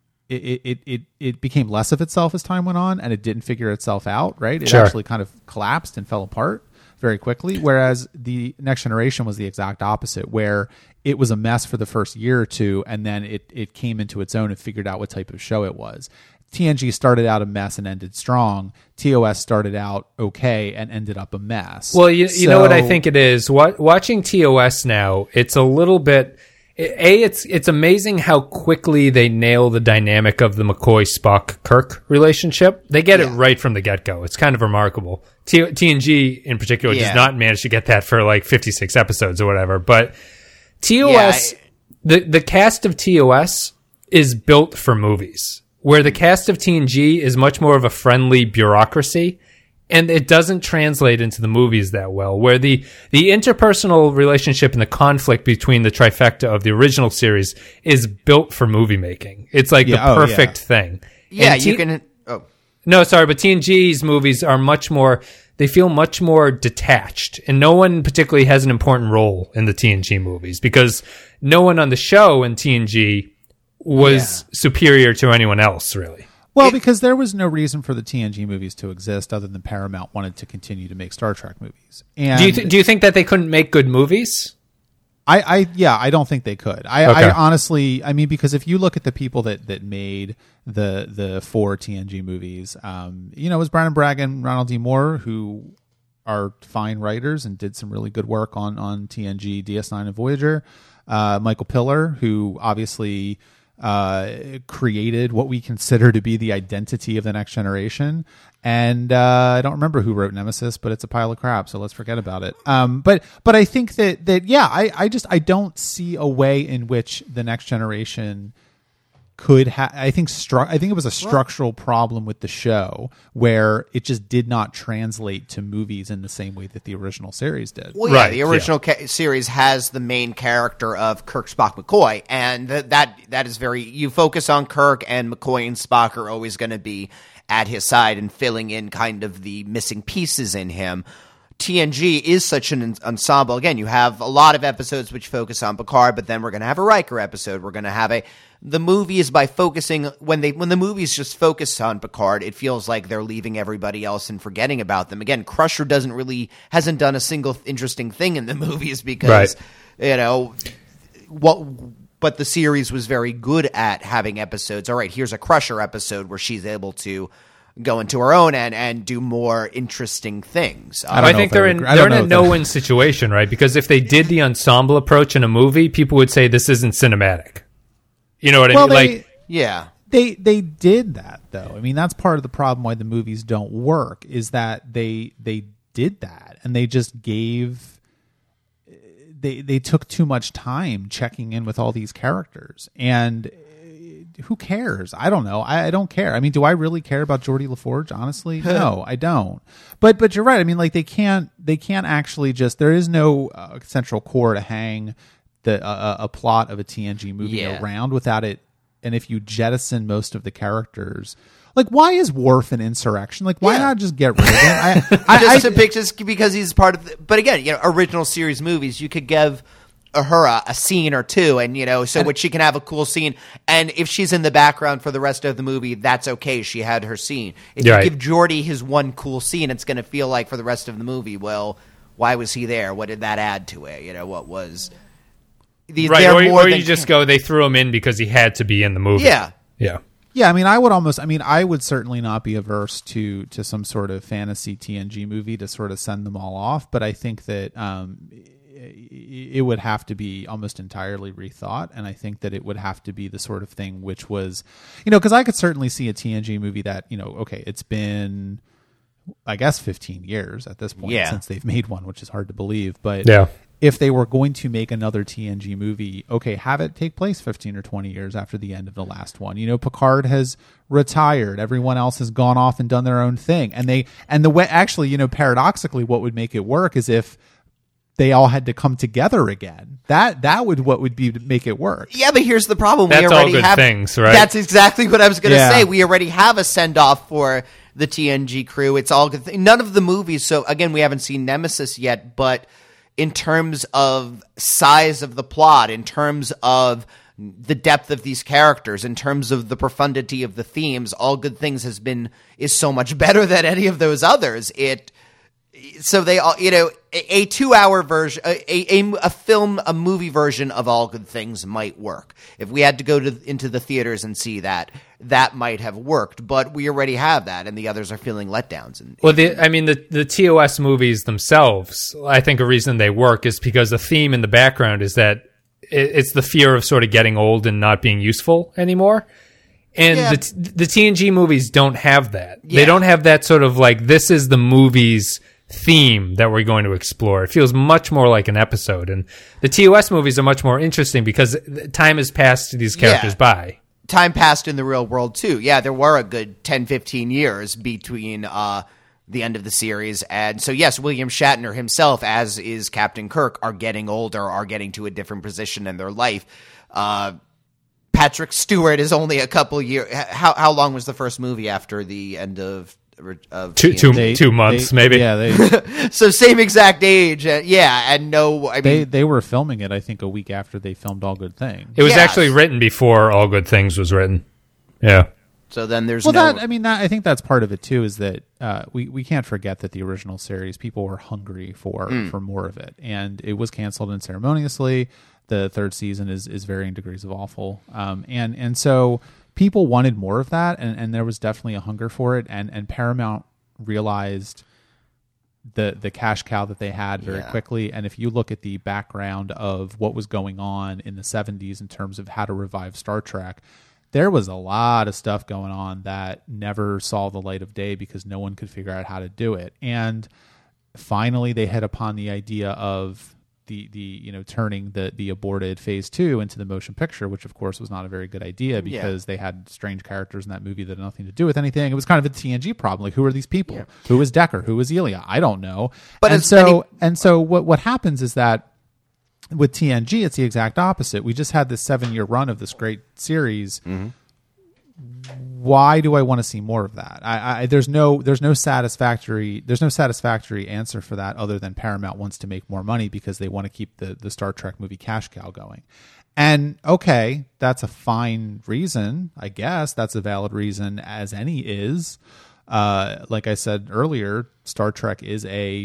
it became less of itself as time went on, and it didn't figure itself out. Right, it actually kind of collapsed and fell apart very quickly. Whereas the Next Generation was the exact opposite, where it was a mess for the first year or two, and then it came into its own and figured out what type of show it was. TNG started out a mess and ended strong. TOS started out okay and ended up a mess. Well, you know what I think it is? Watching TOS now, it's a little bit... It's amazing how quickly they nail the dynamic of the McCoy-Spock-Kirk relationship. They get it right from the get-go. It's kind of remarkable. TNG, in particular, does not manage to get that for like 56 episodes or whatever. But TOS, the cast of TOS is built for movies, where the cast of TNG is much more of a friendly bureaucracy, and it doesn't translate into the movies that well, where the interpersonal relationship and the conflict between the trifecta of the original series is built for movie making. It's like the perfect thing. Yeah, And you can... Oh. No, sorry, but TNG's movies are much more... They feel much more detached, and no one particularly has an important role in the TNG movies, because no one on the show in TNG was superior to anyone else, really. Well, because there was no reason for the TNG movies to exist other than Paramount wanted to continue to make Star Trek movies. And Do you think that they couldn't make good movies? I don't think they could. I honestly, I mean, because if you look at the people that made the 4 TNG movies, it was Brandon Bragg and Ronald D. Moore, who are fine writers and did some really good work on TNG, DS9, and Voyager. Michael Piller, who obviously created what we consider to be the identity of the Next Generation. And I don't remember who wrote Nemesis, but it's a pile of crap, so let's forget about it. But I think I don't see a way in which the Next Generation could have. I think it was a structural problem with the show where it just did not translate to movies in the same way that the original series did. Well, yeah, the original series has the main character of Kirk, Spock, McCoy, and that is very... You focus on Kirk, and McCoy and Spock are always going to be at his side and filling in kind of the missing pieces in him. TNG is such an ensemble. Again, you have a lot of episodes which focus on Picard, but then we're going to have a Riker episode. We're going to have the movies, by focusing when the movies just focus on Picard, it feels like they're leaving everybody else and forgetting about them. Again, Crusher hasn't done a single interesting thing in the movies because but the series was very good at having episodes. All right, here's a Crusher episode where she's able to go into her own and do more interesting things. I think they're in a no-win situation, right? Because if they did the ensemble approach in a movie, people would say this isn't cinematic. You know what I mean? They did that, though. I mean, that's part of the problem why the movies don't work, is that they did that, and they just gave they took too much time checking in with all these characters, and who cares? I don't know. I don't care. I mean, do I really care about Geordie LaForge? Honestly, no, I don't. But you're right. I mean, like they can't actually just. There is no central core to hang a plot of a TNG movie around without it. And if you jettison most of the characters, like why is Worf an insurrection? Like why not just get rid of him? Just because he's part of. But again, original series movies, you could give Uhura a scene or two, and which she can have a cool scene, and if she's in the background for the rest of the movie, that's okay. She had her scene. If you give Geordie his one cool scene, it's going to feel like for the rest of the movie, well, why was he there? What did that add to it? What was right? Or you just go, they threw him in because he had to be in the movie. Yeah. I mean, I would certainly not be averse to some sort of fantasy TNG movie to sort of send them all off, but I think that it would have to be almost entirely rethought, and I think that it would have to be the sort of thing which was, because I could certainly see a TNG movie that, okay, it's been, I guess, 15 years at this point since they've made one, which is hard to believe, but if they were going to make another TNG movie, okay, have it take place 15 or 20 years after the end of the last one. Picard has retired. Everyone else has gone off and done their own thing. Paradoxically, what would make it work is if they all had to come together again. That would make it work. Yeah, but here's the problem. That's we already all good things, right? That's exactly what I was going to say. We already have a send-off for the TNG crew. It's all good. None of the movies. So again, we haven't seen Nemesis yet, but in terms of size of the plot, in terms of the depth of these characters, in terms of the profundity of the themes, All Good Things is so much better than any of those others. So they all, a 2-hour version, a movie version of All Good Things might work. If we had to go into the theaters and see that might have worked. But we already have that, and the others are feeling letdowns. The TOS movies themselves, I think a reason they work is because the theme in the background is that it's the fear of sort of getting old and not being useful anymore. And the TNG movies don't have that. Yeah. They don't have that sort of like, this is the movie's theme that we're going to explore. It feels much more like an episode. And the TOS movies are much more interesting because time has passed these characters by. Time passed in the real world, too. Yeah, there were a good 10, 15 years between the end of the series. And so, yes, William Shatner himself, as is Captain Kirk, are getting older, are getting to a different position in their life. Patrick Stewart is only a couple years. How long was the first movie after the end of 2 months, maybe? Yeah. So same exact age. And no, I mean, they were filming it, I think, a week after they filmed All Good Things. It was actually written before All Good Things was written. Yeah. So then there's I think that's part of it too, is that we can't forget that the original series, people were hungry for more of it, and it was canceled unceremoniously. The third season is varying degrees of awful, and so people wanted more of that, and there was definitely a hunger for it, and Paramount realized the cash cow that they had very quickly. And if you look at the background of what was going on in the 70s in terms of how to revive Star Trek, there was a lot of stuff going on that never saw the light of day because no one could figure out how to do it. And finally they hit upon the idea of the turning the aborted Phase 2 into the motion picture, which of course was not a very good idea because they had strange characters in that movie that had nothing to do with anything. It was kind of a TNG problem. Like, who are these people? Yeah. Who is Decker? Who is Elia? I don't know. But so what happens is that with TNG, it's the exact opposite. We just had this 7-year run of this great series. Mm-hmm. Why do I want to see more of that? There's no satisfactory answer for that other than Paramount wants to make more money because they want to keep the Star Trek movie cash cow going. And okay, that's a fine reason, I guess. That's a valid reason as any is. Like I said earlier, Star Trek is a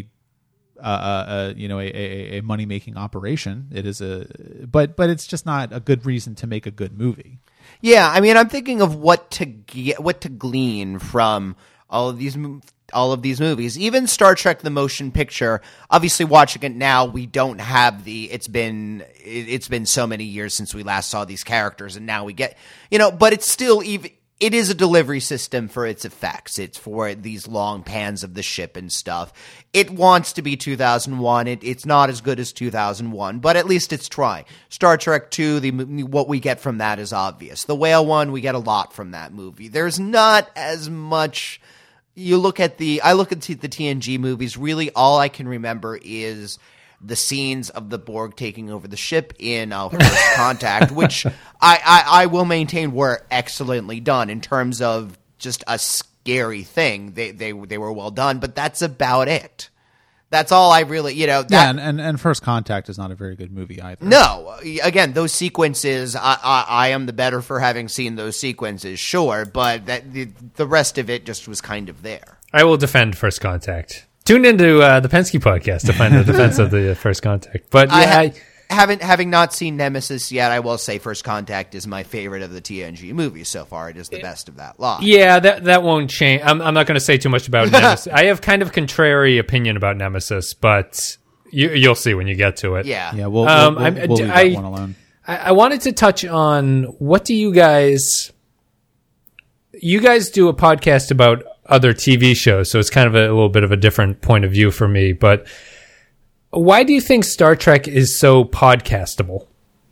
money making operation. It is but it's just not a good reason to make a good movie. Yeah, I mean, I'm thinking of what to glean from all of these movies. Even Star Trek: The Motion Picture. Obviously, watching it now, we don't have it's been so many years since we last saw these characters, and now we get, but it's still it is a delivery system for its effects. It's for these long pans of the ship and stuff. It wants to be 2001. It's not as good as 2001, but at least it's trying. Star Trek II, what we get from that is obvious. The Whale one, we get a lot from that movie. There's not as much. I look at the TNG movies. Really, all I can remember is the scenes of the Borg taking over the ship in First Contact, which I will maintain were excellently done in terms of just a scary thing. They were well done, but that's about it. That's all I really, and First Contact is not a very good movie either. No, again, those sequences, I am the better for having seen those sequences, sure, but the rest of it just was kind of there. I will defend First Contact. Tune into the Penske podcast to find the defense of the First Contact. But having not seen Nemesis yet, I will say First Contact is my favorite of the TNG movies so far. It is the best of that lot. Yeah, that won't change. I'm not going to say too much about Nemesis. I have kind of contrary opinion about Nemesis, but you'll see when you get to it. Yeah. Yeah, we'll leave that one alone. I wanted to touch on, what do you guys do a podcast about other TV shows, so it's kind of a little bit of a different point of view for me, but why do you think Star Trek is so podcastable?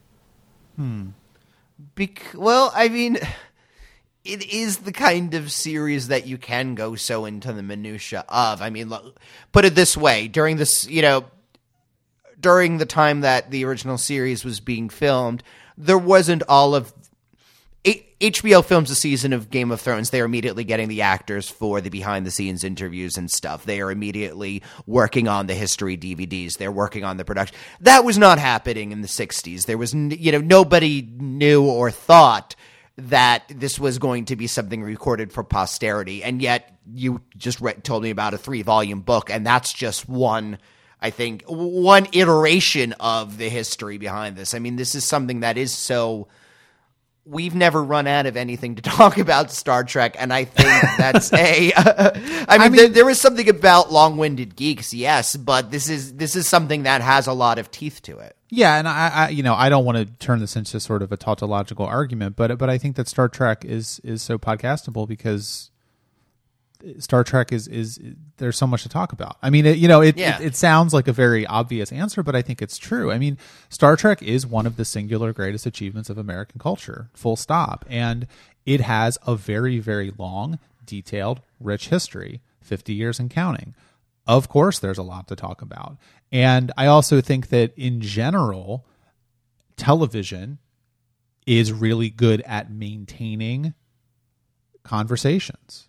Well, I mean, it is the kind of series that you can go so into the minutia of. I mean, look, put it this way, during the time that the original series was being filmed, there wasn't all of HBO films a season of Game of Thrones. They're immediately getting the actors for the behind-the-scenes interviews and stuff. They are immediately working on the history DVDs. They're working on the production. That was not happening in the 60s. There was, nobody knew or thought that this was going to be something recorded for posterity. And yet you just told me about a 3-volume book, and that's just one iteration of the history behind this. I mean, this is something that is so... We've never run out of anything to talk about Star Trek, and I think that's there is something about long-winded geeks, yes, but this is something that has a lot of teeth to it. Yeah, and I don't want to turn this into sort of a tautological argument, but I think that Star Trek is so podcastable because Star Trek is there's so much to talk about. I mean, it sounds like a very obvious answer, but I think it's true. I mean, Star Trek is one of the singular greatest achievements of American culture, full stop. And it has a very, very long, detailed, rich history, 50 years and counting. Of course, there's a lot to talk about. And I also think that in general, television is really good at maintaining conversations.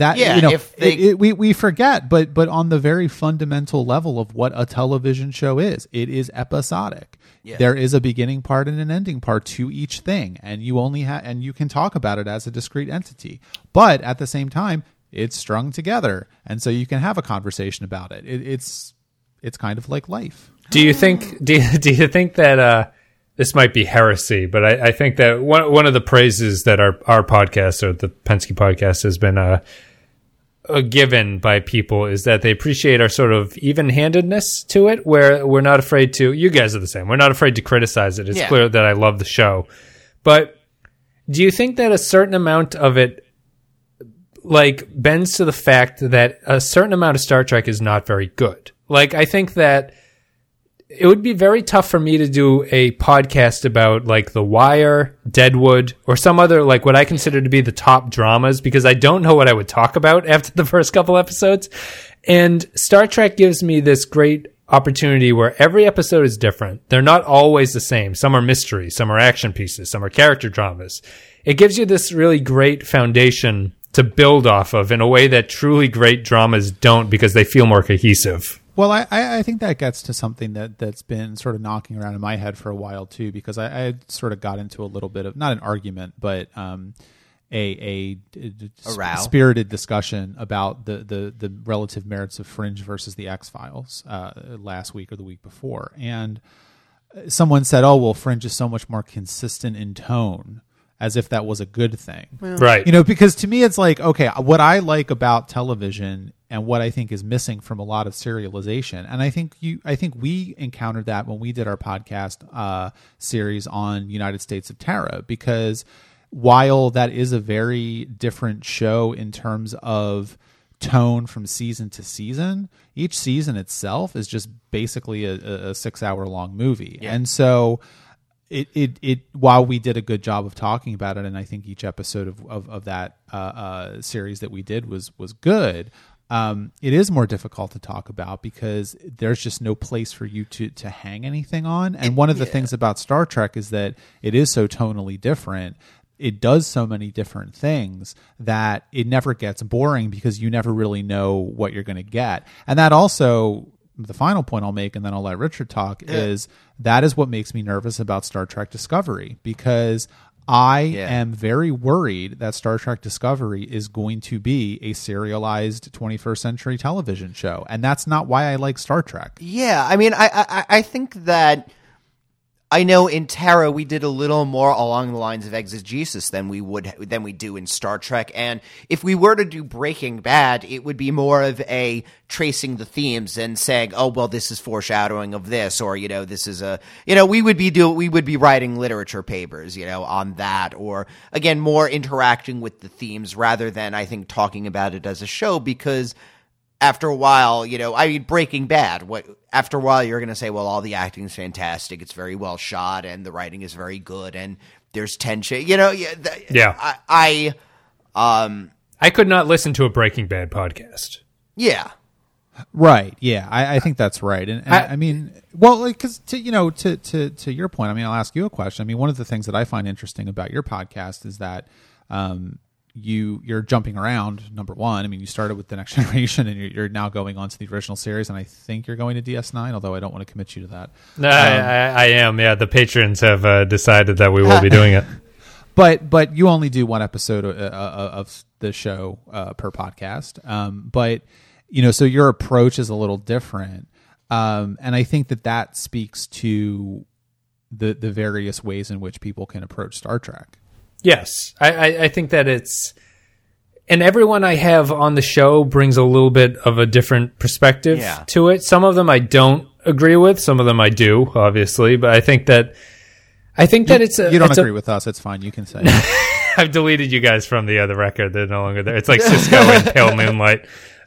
We forget, but on the very fundamental level of what a television show is, it is episodic. Yeah. There is a beginning part and an ending part to each thing, and you can talk about it as a discrete entity. But at the same time, it's strung together, and so you can have a conversation about it. It's kind of like life. Do you think that this might be heresy, but I think that one of the praises that our podcast, or the Penske podcast, has been given by people is that they appreciate our sort of even-handedness to it, where we're not afraid to. You guys are the same. We're not afraid to criticize it. It's clear that I love the show. But do you think that a certain amount of it bends to the fact that a certain amount of Star Trek is not very good? Like, I think that it would be very tough for me to do a podcast about The Wire, Deadwood, or some other what I consider to be the top dramas, because I don't know what I would talk about after the first couple episodes. And Star Trek gives me this great opportunity where every episode is different. They're not always the same. Some are mysteries, some are action pieces, some are character dramas. It gives you this really great foundation to build off of in a way that truly great dramas don't, because they feel more cohesive. Well, I think that gets to something that's been sort of knocking around in my head for a while too, because I sort of got into a little bit of, not an argument, but a spirited discussion about the relative merits of Fringe versus the X-Files last week or the week before, and someone said, "Oh, well, Fringe is so much more consistent in tone." As if that was a good thing. Well, right. Because to me it's okay, what I like about television and what I think is missing from a lot of serialization, and I think we encountered that when we did our podcast series on United States of Terra, because while that is a very different show in terms of tone from season to season, each season itself is just basically a 6-hour long movie. Yeah. And so it while we did a good job of talking about it, and I think each episode of that series that we did was good, it is more difficult to talk about because there's just no place for you to hang anything on. And one of the things about Star Trek is that it is so tonally different. It does so many different things that it never gets boring because you never really know what you're going to get. And that also, the final point I'll make, and then I'll let Richard talk, is that is what makes me nervous about Star Trek Discovery, because I am very worried that Star Trek Discovery is going to be a serialized 21st century television show. And that's not why I like Star Trek. Yeah, I mean, I think that, I know in Terra we did a little more along the lines of exegesis than we do in Star Trek, and if we were to do Breaking Bad, it would be more of a tracing the themes and saying, oh well, this is foreshadowing of this, or this is we would be writing literature papers on that, or again more interacting with the themes rather than I think talking about it as a show, because after a while, Breaking Bad, after a while you're going to say, well, all the acting is fantastic, it's very well shot, and the writing is very good, and there's tension. I could not listen to a Breaking Bad podcast. Yeah. Right. Yeah, I think that's right. And I mean, well, because to your point, I mean, I'll ask you a question. I mean, one of the things that I find interesting about your podcast is that you're jumping around. Number one, I mean, you started with The Next Generation, and you're now going on to the original series, and I think you're going to DS9, although I don't want to commit you to that. No, I am. Yeah, the patrons have decided that we will be doing it. But you only do one episode of the show per podcast. But so your approach is a little different, and I think that speaks to the various ways in which people can approach Star Trek. Yes, I think that and everyone I have on the show brings a little bit of a different perspective to it. Some of them I don't agree with, some of them I do, obviously, but I think that it's you don't agree with us. It's fine. You can say it. I've deleted you guys from the record. They're no longer there. It's like Cisco and Pale Moonlight.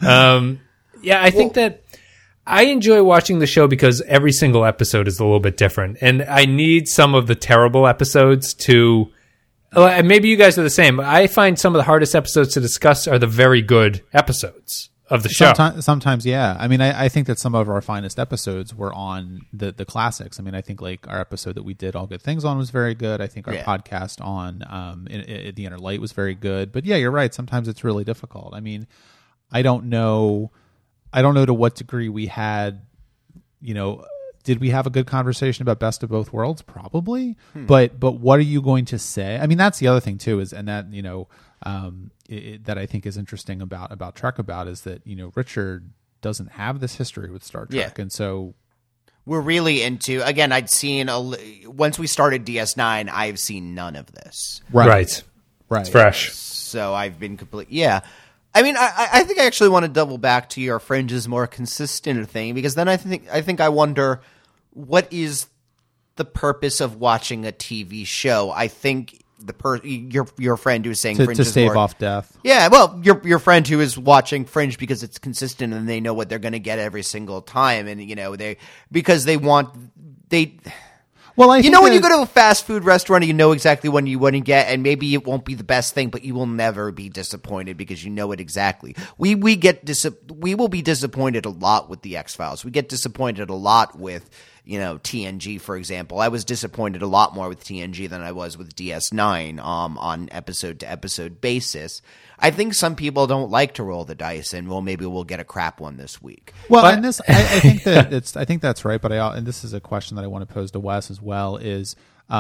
I think that I enjoy watching the show because every single episode is a little bit different, and I need some of the terrible episodes to. Maybe you guys are the same, but I find some of the hardest episodes to discuss are the very good episodes of the show. Sometimes, yeah. I mean, I think that some of our finest episodes were on the classics. I mean, I think like our episode that we did All Good Things on was very good. I think our podcast on The Inner Light was very good. But yeah, you're right. Sometimes it's really difficult. I mean, I don't know to what degree we had, did we have a good conversation about Best of Both Worlds? Probably. But what are you going to say? I mean, that's the other thing too, is, and that, that I think is interesting about Trek is that, Richard doesn't have this history with Star Trek. And so we're really into, again, once we started DS9, I've seen none of this. Right. It's fresh. So I've been I mean, I think I actually want to double back to your Fringe is more consistent thing, because then I wonder, what is the purpose of watching a TV show? I think your friend who was saying Fringe to is stave off death. Yeah, well, your friend who is watching Fringe because it's consistent and they know what they're going to get every single time, and Well, when you go to a fast food restaurant, you know exactly what you want to get, and maybe it won't be the best thing, but you will never be disappointed because you know it exactly. We will be disappointed a lot with the X-Files. We get disappointed a lot with, TNG, for example. I was disappointed a lot more with TNG than I was with DS9 on episode-to-episode basis. I think some people don't like to roll the dice, and maybe we'll get a crap one this week. Well, and this, I think that I think that's right. But and this is a question that I want to pose to Wes as well: is,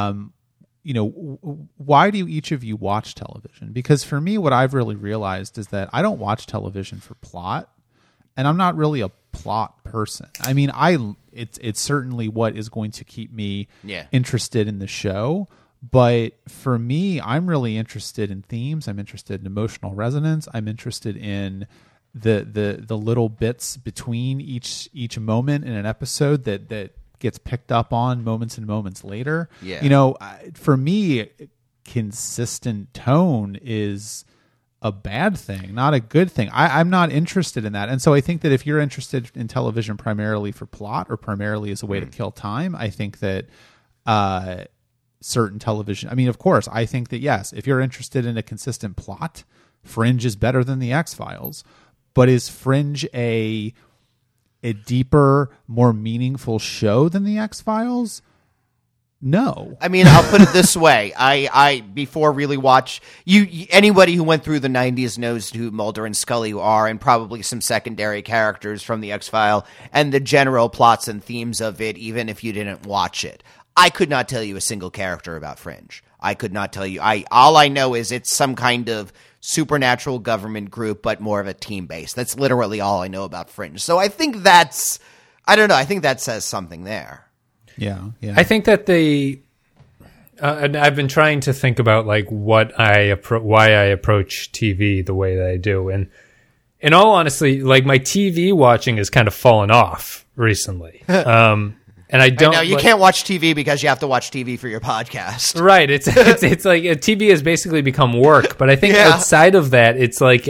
why do each of you watch television? Because for me, what I've really realized is that I don't watch television for plot, and I'm not really a plot person. I mean, it's certainly what is going to keep me interested in the show. But for me, I'm really interested in themes. I'm interested in emotional resonance. I'm interested in the little bits between each moment in an episode that gets picked up on moments and moments later. Yeah. For me, consistent tone is a bad thing, not a good thing. I'm not interested in that. And so I think that if you're interested in television primarily for plot or primarily as a way to kill time, I think that certain television, I mean, of course, I think that, yes, if you're interested in a consistent plot, Fringe is better than the X-Files. But is Fringe a deeper, more meaningful show than the X-Files? No. I mean, I'll put it this way. I before really watch anybody who went through the 90s knows who Mulder and Scully are, and probably some secondary characters from the X-File and the general plots and themes of it, even if you didn't watch it. I could not tell you a single character about Fringe. I could not tell you. All I know is it's some kind of supernatural government group, but more of a team base. That's literally all I know about Fringe. So I think I don't know. I think that says something there. Yeah. I think that and I've been trying to think about like why I approach TV the way that I do, and in all honesty, like my TV watching has kind of fallen off recently. And I don't. I know you can't watch TV because you have to watch TV for your podcast. Right. It's like TV has basically become work. But I think outside of that, it's like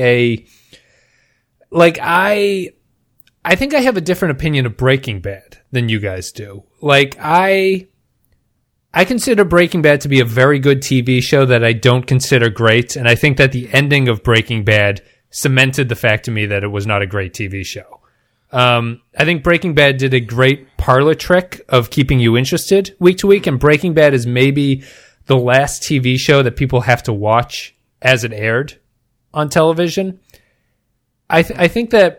I think I have a different opinion of Breaking Bad than you guys do. Like, I consider Breaking Bad to be a very good TV show that I don't consider great, and I think that the ending of Breaking Bad cemented the fact to me that it was not a great TV show. I think Breaking Bad did a great parlor trick of keeping you interested week to week, and Breaking Bad is maybe the last TV show that people have to watch as it aired on television. I think that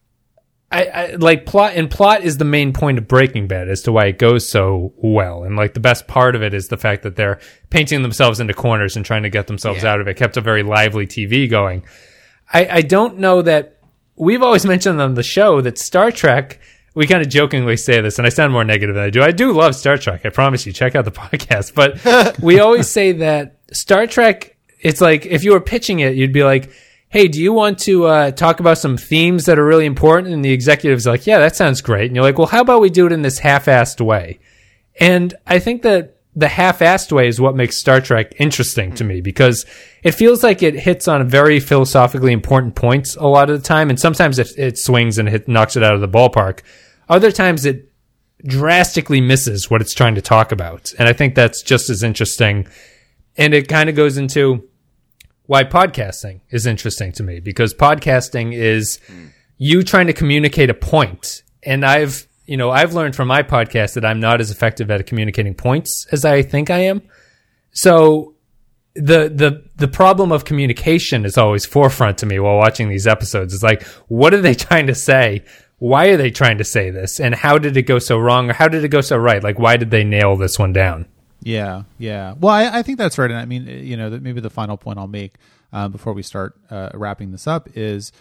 I like plot is the main point of Breaking Bad as to why it goes so well. And like the best part of it is the fact that they're painting themselves into corners and trying to get themselves out of it. Kept a very lively TV going. I don't know that we've always mentioned on the show that Star Trek, we kind of jokingly say this, and I sound more negative than I do. I do love Star Trek. I promise you, check out the podcast. But we always say that Star Trek, it's like if you were pitching it, you'd be like, hey, do you want to talk about some themes that are really important? And the executive's like, yeah, that sounds great. And you're like, well, how about we do it in this half-assed way? And I think that the half-assed way is what makes Star Trek interesting to me, because it feels like it hits on very philosophically important points a lot of the time. And sometimes it swings and knocks it out of the ballpark. Other times it drastically misses what it's trying to talk about. And I think that's just as interesting. And it kind of goes into why podcasting is interesting to me, because podcasting is you trying to communicate a point. And I've learned from my podcast that I'm not as effective at communicating points as I think I am. So the problem of communication is always forefront to me while watching these episodes. It's like, what are they trying to say? Why are they trying to say this? And how did it go so wrong? Or how did it go so right? Like, why did they nail this one down? Yeah. Well, I think that's right. And I mean, that maybe the final point I'll make before we start wrapping this up is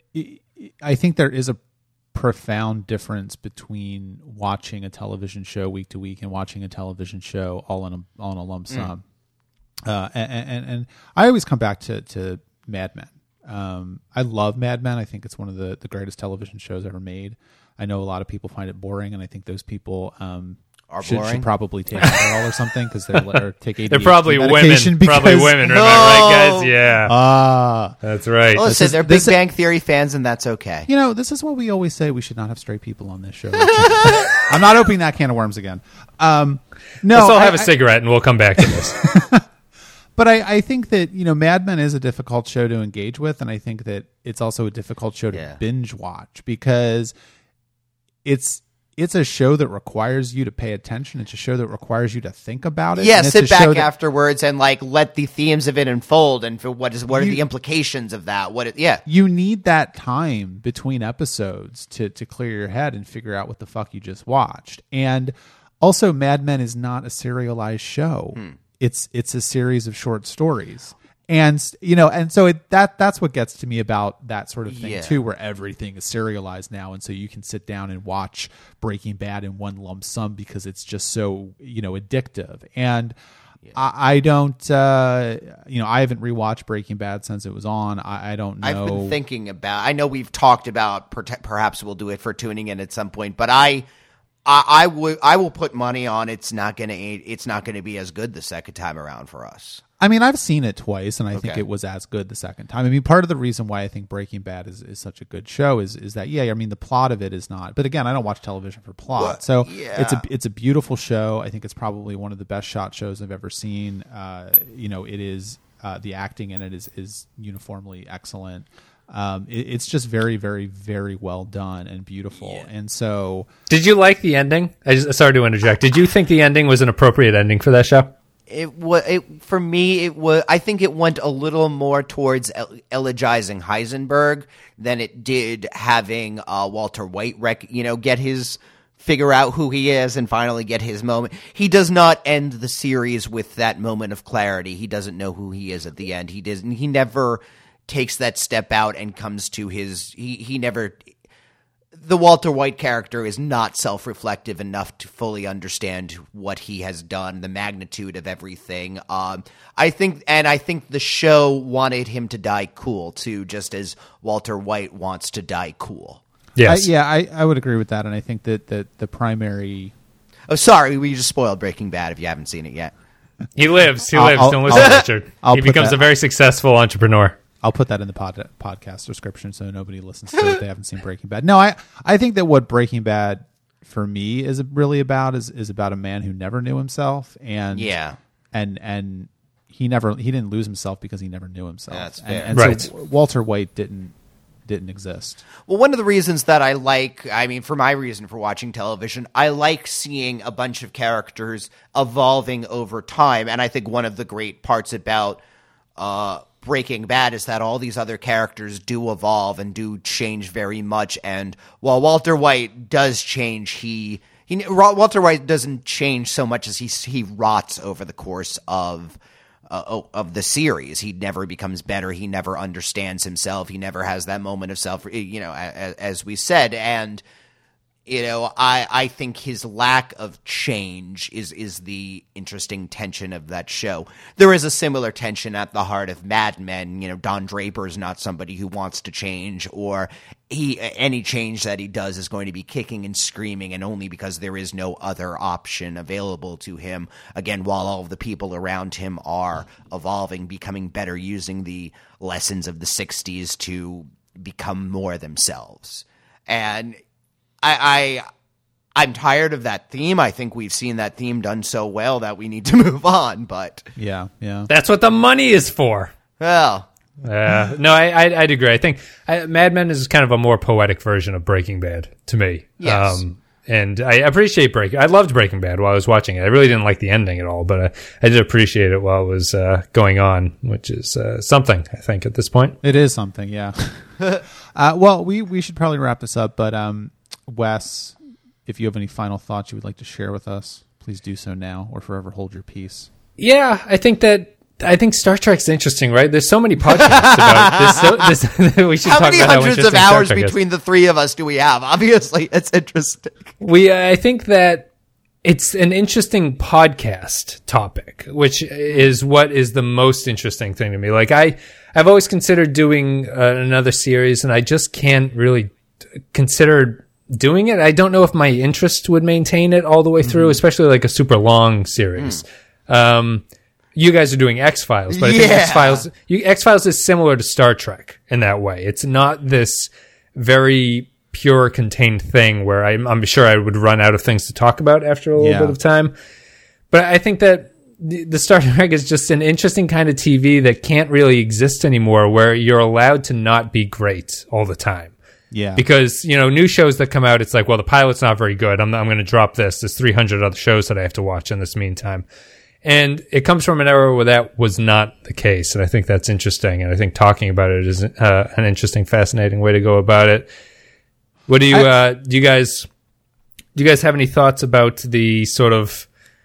I think there is a profound difference between watching a television show week to week and watching a television show all in a lump sum. And I always come back to Mad Men. I love Mad Men. I think it's one of the greatest television shows ever made. I know a lot of people find it boring, and I think those people should probably take Adderall or something, because they're take ADHD. They're probably women. Probably women. Am I right, guys? Yeah. That's right. Well, listen, they're Big Bang Theory fans, and that's okay. This is what we always say. We should not have straight people on this show. I'm not opening that can of worms again. No, let's all have a cigarette, and we'll come back to this. But I think that, Mad Men is a difficult show to engage with, and I think that it's also a difficult show to binge watch, because it's a show that requires you to pay attention. It's a show that requires you to think about it. Yeah, sit back afterwards and let the themes of it unfold, and for what are the implications of that? You need that time between episodes to clear your head and figure out what the fuck you just watched. And also, Mad Men is not a serialized show. It's a series of short stories. And so that's what gets to me about that sort of thing too, where everything is serialized now, and so you can sit down and watch Breaking Bad in one lump sum because it's just so addictive. And I don't, I haven't rewatched Breaking Bad since it was on. I don't know. I've been thinking about. I know we've talked about perhaps we'll do it for tuning in at some point, but I will put money on it's not going to be as good the second time around for us. I mean, I've seen it twice, and I think Okay. it was as good the second time. I mean, part of the reason why I think Breaking Bad is such a good show is that, I mean, the plot of it is not. But again, I don't watch television for plot, Well, so yeah. it's a beautiful show. I think it's probably one of the best shot shows I've ever seen. It is the acting in it is uniformly excellent. It's just very, very, very well done and beautiful. And so, Did you like the ending? Sorry to interject. Did you think the ending was an appropriate ending for that show? For me, it was. I think it went a little more towards elegizing Heisenberg than it did having Walter White, figure out who he is and finally get his moment. He does not end the series with that moment of clarity. He doesn't know who he is at the end. He never takes that step out and comes to his. He never. The Walter White character is not self-reflective enough to fully understand what he has done, the magnitude of everything. I think the show wanted him to die cool too, just as Walter White wants to die cool. Yes. I would agree with that, and I think that the primary. Oh, sorry, we just spoiled Breaking Bad if you haven't seen it yet. He lives. I'll- Don't listen to Richard. I'll He put becomes that- a very successful entrepreneur. I'll put that in the podcast description so nobody listens to it if they haven't seen Breaking Bad. No, I think that what Breaking Bad for me is really about is about a man who never knew himself, and and he didn't lose himself because he never knew himself. That's fair. And Right. so Walter White didn't exist. Well, one of the reasons that for my reason for watching television, I like seeing a bunch of characters evolving over time. And I think one of the great parts about Breaking Bad is that all these other characters do evolve and do change very much. And while Walter White does change, Walter White doesn't change so much as he rots over the course of the series. He never becomes better. He never understands himself. He never has that moment of self, as we said. And, I think his lack of change is the interesting tension of that show. There is a similar tension at the heart of Mad Men. Don Draper is not somebody who wants to change, or any change that he does is going to be kicking and screaming, and only because there is no other option available to him. Again, while all of the people around him are evolving, becoming better, using the lessons of the 60s to become more themselves. And I'm tired of that theme. I think we've seen that theme done so well that we need to move on. But Yeah. That's what the money is for. well, No, I'd agree. I think Mad Men is kind of a more poetic version of Breaking Bad to me. Yes. And I appreciate I loved Breaking Bad while I was watching it. I really didn't like the ending at all, but I did appreciate it while it was going on, which is something, I think, at this point. It is something, yeah. Well, we should probably wrap this up, but Wes, if you have any final thoughts you would like to share with us, please do so now or forever hold your peace. Yeah, I think Star Trek's interesting, right? There's so many podcasts about this. We should how talk many about how hundreds interesting of Star hours Trek is. between the three of us do we have? Obviously, it's interesting. I think that it's an interesting podcast topic, which is what is the most interesting thing to me. Like I've always considered doing another series, and I just can't really consider doing it. I don't know if my interest would maintain it all the way through, especially like a super long series. You guys are doing X-Files, but I think X-Files is similar to Star Trek in that way. It's not this very pure contained thing where I'm sure I would run out of things to talk about after a little bit of time. But I think that the Star Trek is just an interesting kind of TV that can't really exist anymore, where you're allowed to not be great all the time. Yeah. Because, new shows that come out, it's like, well, the pilot's not very good. I'm going to drop this. There's 300 other shows that I have to watch in this meantime. And it comes from an era where that was not the case. And I think that's interesting. And I think talking about it is an interesting, fascinating way to go about it. What do you, do you guys have any thoughts about the sort of,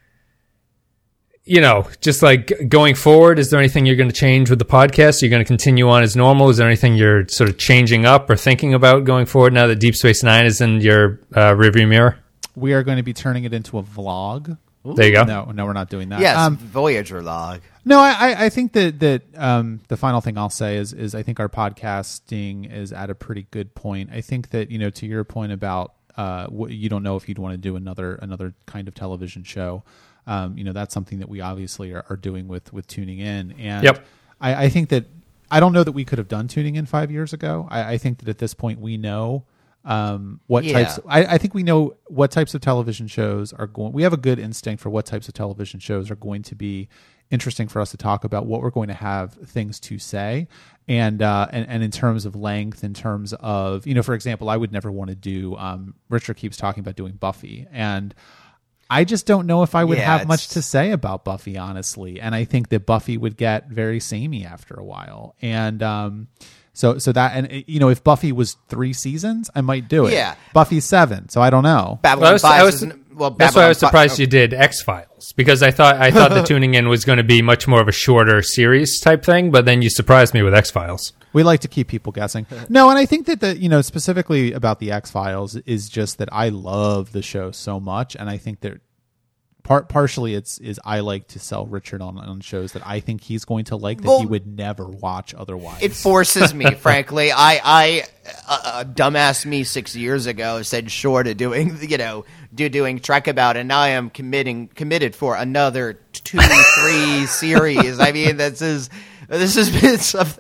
just like going forward? Is there anything you're going to change with the podcast? Are you going to continue on as normal? Is there anything you're sort of changing up or thinking about going forward now that Deep Space Nine is in your rearview mirror? We are going to be turning it into a vlog. There you go. No, we're not doing that. Yes, Voyager log. No, I think that the final thing I'll say is I think our podcasting is at a pretty good point. I think that, to your point about you don't know if you'd want to do another kind of television show. That's something that we obviously are doing with Tuning In. And Yep. I think that I don't know that we could have done Tuning In 5 years ago. I think that at this point we know what types. I think we know what types of television shows are going. We have a good instinct for what types of television shows are going to be interesting for us to talk about, what we're going to have things to say, and in terms of length, in terms of, for example, I would never want to do. Richard keeps talking about doing Buffy, and I just don't know if I would have much to say about Buffy, honestly. And I think that Buffy would get very samey after a while. And so that, and if Buffy was 3 seasons, I might do it. Yeah. Buffy's 7, so I don't know. Babylon 5 that's why I was surprised you did X-Files, because I thought the Tuning In was going to be much more of a shorter series type thing, but then you surprised me with X-Files. We like to keep people guessing. No, and I think that specifically about the X-Files is just that I love the show so much, and I think that partially is I like to sell Richard on shows that I think he's going to like that he would never watch otherwise. It forces me, frankly. I dumbass me 6 years ago said sure to doing doing Trek About, and now I am committed for another 2-3 series. I mean, this has been stuff.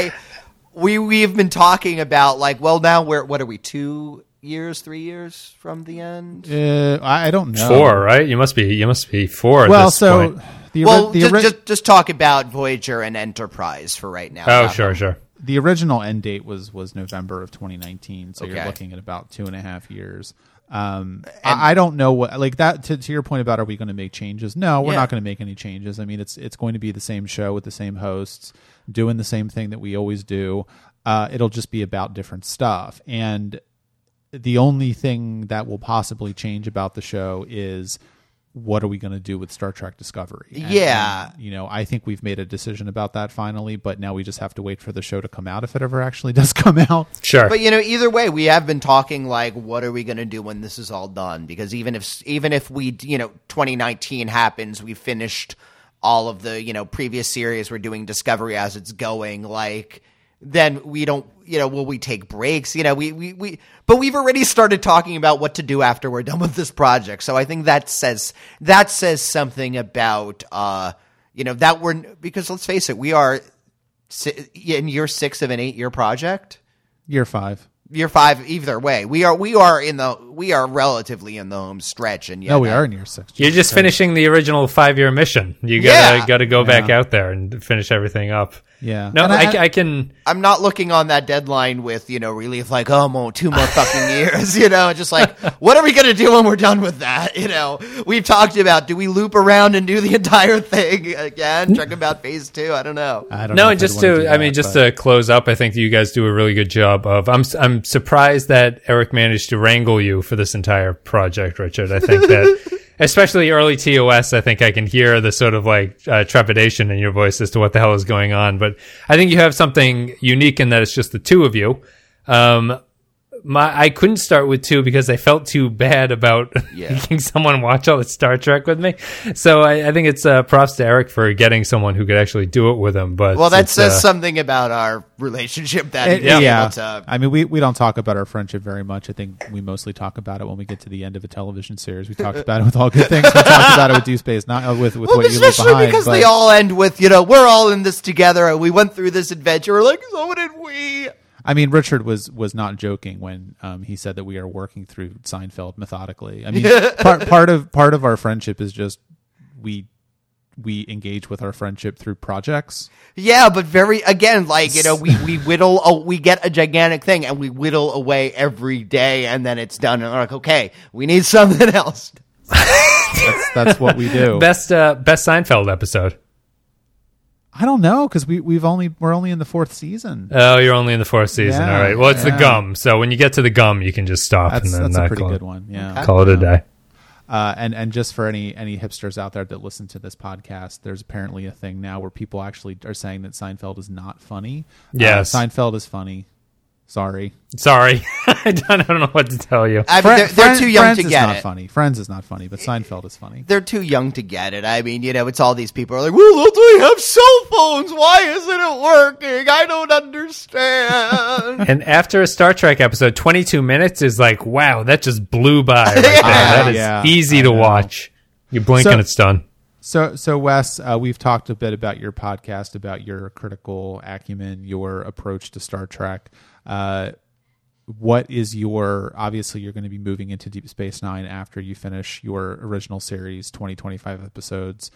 We've been talking about now what are we 2 years, 3 years from the end? I don't know. 4, right? You must be 4 at this point. Just talk about Voyager and Enterprise for right now. Oh, sure. The original end date was November of 2019, so you're looking at about 2.5 years. I don't know what, like that, to your point about, are we going to make changes? No, we're not going to make any changes. I mean, it's going to be the same show with the same hosts, doing the same thing that we always do. It'll just be about different stuff. And the only thing that will possibly change about the show is, what are we going to do with Star Trek Discovery? And, I think we've made a decision about that finally, but now we just have to wait for the show to come out, if it ever actually does come out. Sure. But either way, we have been talking what are we going to do when this is all done? Because even if we 2019 happens, we finished all of the previous series, we're doing Discovery as it's going, then we don't, will we take breaks? But we've already started talking about what to do after we're done with this project. So I think that says something about, because let's face it, we are in year 6 of an 8-year project. Year 5. Year 5, either way, we are relatively in the home stretch, and we are in year 6. You're just finishing the original 5-year mission. You gotta go back out there and finish everything up. Yeah. No, I can. I'm not looking on that deadline with relief, 2 more fucking years. Just what are we gonna do when we're done with that? We've talked about, do we loop around and do the entire thing again? Talk about phase 2. I don't know. To close up, I think that you guys do a really good job of. I'm surprised that Eric managed to wrangle you for this entire project, Richard. I think that, especially early TOS, I think I can hear the sort of trepidation in your voice as to what the hell is going on. But I think you have something unique in that it's just the two of you. I couldn't start with 2 because I felt too bad about making someone watch all the Star Trek with me. So I think it's props to Eric for getting someone who could actually do it with him. But that says something about our relationship. I mean, we don't talk about our friendship very much. I think we mostly talk about it when we get to the end of a television series. We talked about it with All Good Things. We talked about it with Deep Space, not with what you leave behind. Because they all end with we're all in this together. We went through this adventure. We're so did we. I mean, Richard was not joking when he said that we are working through Seinfeld methodically. I mean, part of our friendship is just we engage with our friendship through projects. Yeah, but we whittle. We get a gigantic thing and we whittle away every day, and then it's done. And we're like, okay, we need something else. That's what we do. Best Seinfeld episode. I don't know, because we're only in the 4th season. Oh, you're only in the 4th season. Yeah, all right. Well, it's the gum. So when you get to the gum, you can just stop. That's a pretty good one. Yeah. Call it a day. And just for any hipsters out there that listen to this podcast, there's apparently a thing now where people actually are saying that Seinfeld is not funny. Yes. Seinfeld is funny. Sorry. I don't know what to tell you. I mean, they're too young Friends to is get not it. funny. Friends is not funny, but Seinfeld is funny. They're too young to get it. I mean, it's all these people are like, well, don't they have cell phones? Why isn't it working? I don't understand. And after a Star Trek episode, 22 minutes is like, wow, that just blew by right there. That is easy to watch. You blink and it's done. So Wes, we've talked a bit about your podcast, about your critical acumen, your approach to Star Trek. What is obviously you're going to be moving into Deep Space Nine after you finish your original series, 25 episodes.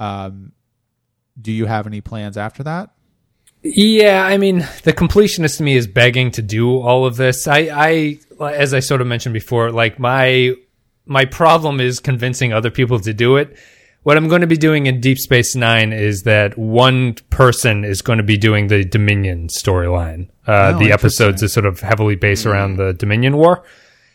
Do you have any plans after that? Yeah, I mean, the completionist in me is begging to do all of this. I as I sort of mentioned before, like my problem is convincing other people to do it. What I'm going to be doing in Deep Space Nine is that one person is going to be doing the Dominion storyline. The episodes are sort of heavily based around the Dominion War.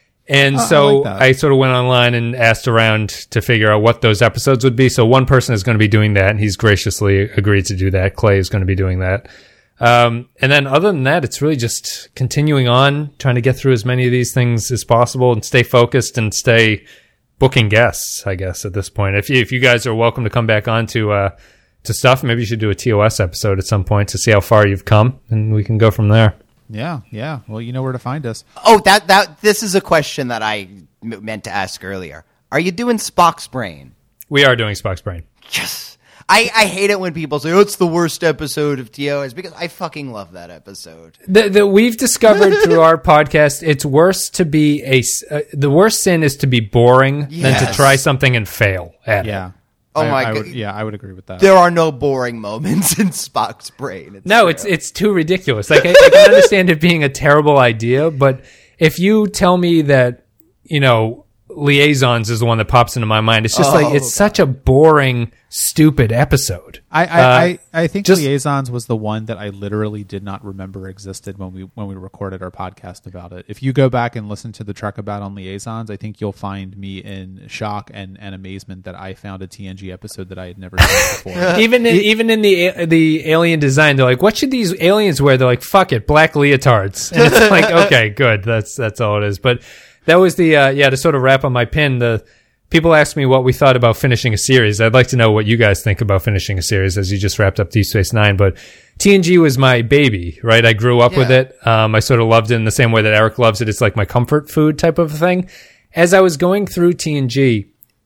And so I sort of went online and asked around to figure out what those episodes would be. So one person is going to be doing that, and he's graciously agreed to do that. Clay is going to be doing that. And then other than that, it's really just continuing on, trying to get through as many of these things as possible and stay focused and stay booking guests, I guess, at this point. If you guys are welcome to come back on to stuff, maybe you should do a TOS episode at some point to see how far you've come, and we can go from there. Yeah. Well, you know where to find us. Oh, this is a question that I meant to ask earlier. Are you doing Spock's Brain? We are doing Spock's Brain. Yes. I hate it when people say, oh, it's the worst episode of TOS, because I fucking love that episode. We've discovered through our podcast, it's worse to be the worst sin is to be boring than to try something and fail at it. Oh my God. I would agree with that. There are no boring moments in Spock's Brain. It's too ridiculous. Like I can understand it being a terrible idea, but if you tell me that, Liaisons is the one that pops into my mind. It's just it's such a boring, stupid episode. I think Liaisons was the one that I literally did not remember existed when we recorded our podcast about it. If you go back and listen to the Trek About on Liaisons, I think you'll find me in shock and amazement that I found a TNG episode that I had never seen before. Even in the alien design, they're like, what should these aliens wear? They're like, fuck it, black leotards. And it's like, okay, good. That's all it is. But that was to sort of wrap on my pin, the people ask me what we thought about finishing a series. I'd like to know what you guys think about finishing a series as you just wrapped up Deep Space Nine. But TNG was my baby, right? I grew up with it. I sort of loved it in the same way that Eric loves it. It's like my comfort food type of thing. As I was going through TNG,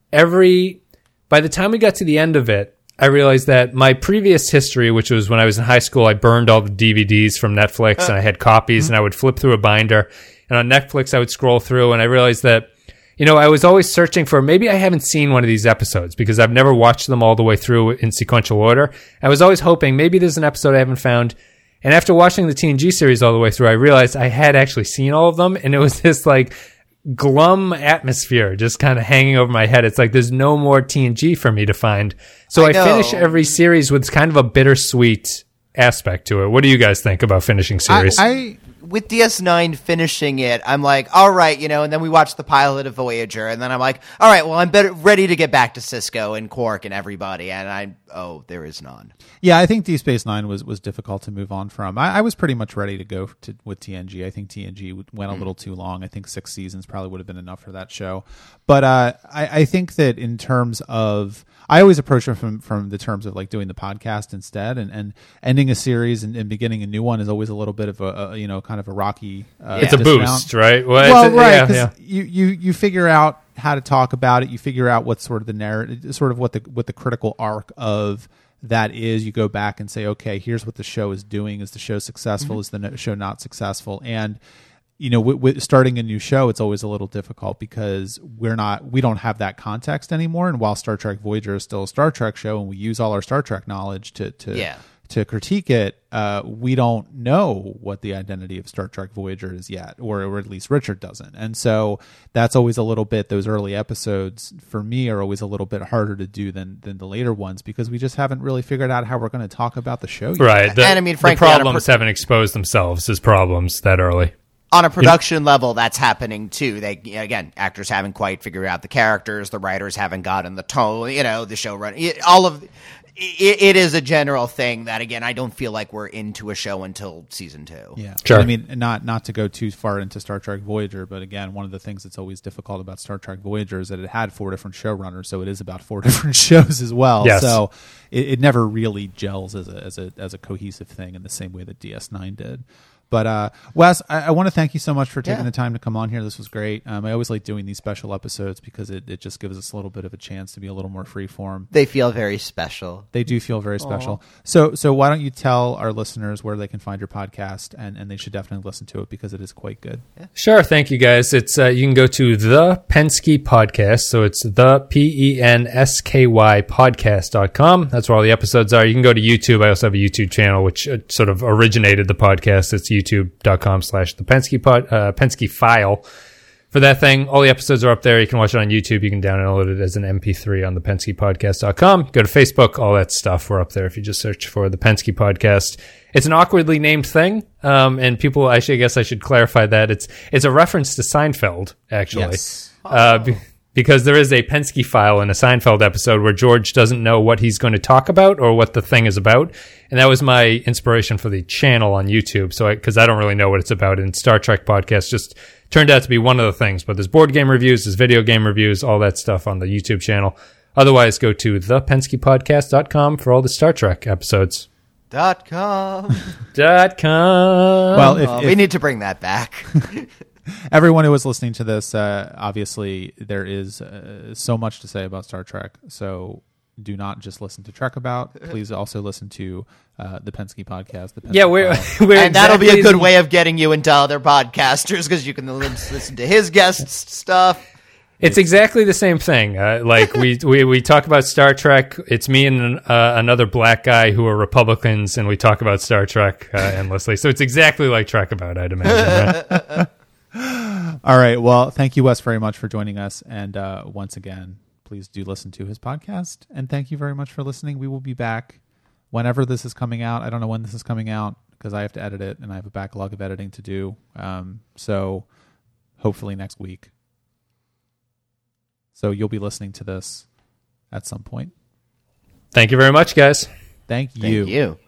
by the time we got to the end of it, I realized that my previous history, which was when I was in high school, I burned all the DVDs from Netflix and I had copies and I would flip through a binder. And on Netflix, I would scroll through and I realized that, I was always searching for, maybe I haven't seen one of these episodes because I've never watched them all the way through in sequential order. I was always hoping maybe there's an episode I haven't found. And after watching the TNG series all the way through, I realized I had actually seen all of them. And it was this like glum atmosphere just kind of hanging over my head. It's like there's no more TNG for me to find. So I finish every series with kind of a bittersweet aspect to it. What do you guys think about finishing series? With DS9 finishing it, I'm like, all right, and then we watched the pilot of Voyager, and then I'm like, all right, well, I'm ready to get back to Sisko and Quark and everybody, and there is none. Yeah, I think Deep Space Nine was difficult to move on from. I was pretty much ready to go with TNG. I think TNG went a little too long. I think 6 seasons probably would have been enough for that show. But I think that in terms of, I always approach it from the terms of like doing the podcast instead, and ending a series and beginning a new one is always a little bit of a kind of a rocky. It's a boost, right? Right. Because you figure out how to talk about it. You figure out what's sort of the narrative, sort of what the critical arc of that is. You go back and say, okay, here's what the show is doing. Is the show successful? Is the show not successful? And with starting a new show, it's always a little difficult because we don't have that context anymore. And while Star Trek Voyager is still a Star Trek show, and we use all our Star Trek knowledge to critique it, we don't know what the identity of Star Trek Voyager is yet, or at least Richard doesn't. And so that's always a little bit, those early episodes for me are always a little bit harder to do than the later ones, because we just haven't really figured out how we're going to talk about the show yet. Right. And I mean, frankly, the problems haven't exposed themselves as problems that early. on a production level, that's happening too. Again, actors haven't quite figured out the characters, the writers haven't gotten the tone, the showrunner, all of it is a general thing that, again, I don't feel like we're into a show until season 2. Yeah, Sure. I mean, not to go too far into Star Trek Voyager, but again, one of the things that's always difficult about Star Trek Voyager is that it had 4 different showrunners, so it is about 4 different shows as well. Yes. So it never really gels as a cohesive thing in the same way that DS9 did. But Wes, I want to thank you so much for taking the time to come on here. This was great. I always like doing these special episodes because it just gives us a little bit of a chance to be a little more freeform. They feel very special. They do feel very special. So why don't you tell our listeners where they can find your podcast, and they should definitely listen to it because it is quite good. Yeah. Sure. Thank you, guys. It's you can go to the Pensky Podcast. So it's the PENSKY podcast.com. That's where all the episodes are. You can go to YouTube. I also have a YouTube channel, which sort of originated the podcast. It's youtube.com/the Pensky file. For that thing, all the episodes are up there. You can watch it on YouTube. You can download it as an MP3 on the PenskyPodcast.com. Go to Facebook, all that stuff. We're up there if you just search for the Pensky Podcast. It's an awkwardly named thing, and people, actually, I guess I should clarify that. It's a reference to Seinfeld, actually. Yes. Because there is a Pensky file in a Seinfeld episode where George doesn't know what he's going to talk about or what the thing is about. And that was my inspiration for the channel on YouTube. So, because I don't really know what it's about. And Star Trek podcast just turned out to be one of the things. But there's board game reviews, there's video game reviews, all that stuff on the YouTube channel. Otherwise, go to thepenskypodcast.com for all the Star Trek episodes. .com. .com. Well, we need to bring that back. Everyone who is listening to this, obviously, there is so much to say about Star Trek. So do not just listen to Trek About. Please also listen to the Pensky Podcast. We're and that'll be a good way of getting you into other podcasters because you can listen to his guest stuff. It's exactly the same thing. Like we talk about Star Trek. It's me and another black guy who are Republicans, and we talk about Star Trek endlessly. So it's exactly like Trek About, I'd imagine. Right? All right. Well, thank you, Wes, very much for joining us. And once again, please do listen to his podcast. And thank you very much for listening. We will be back whenever this is coming out. I don't know when this is coming out because I have to edit it and I have a backlog of editing to do. So hopefully next week. So you'll be listening to this at some point. Thank you very much, guys. Thank you. Thank you.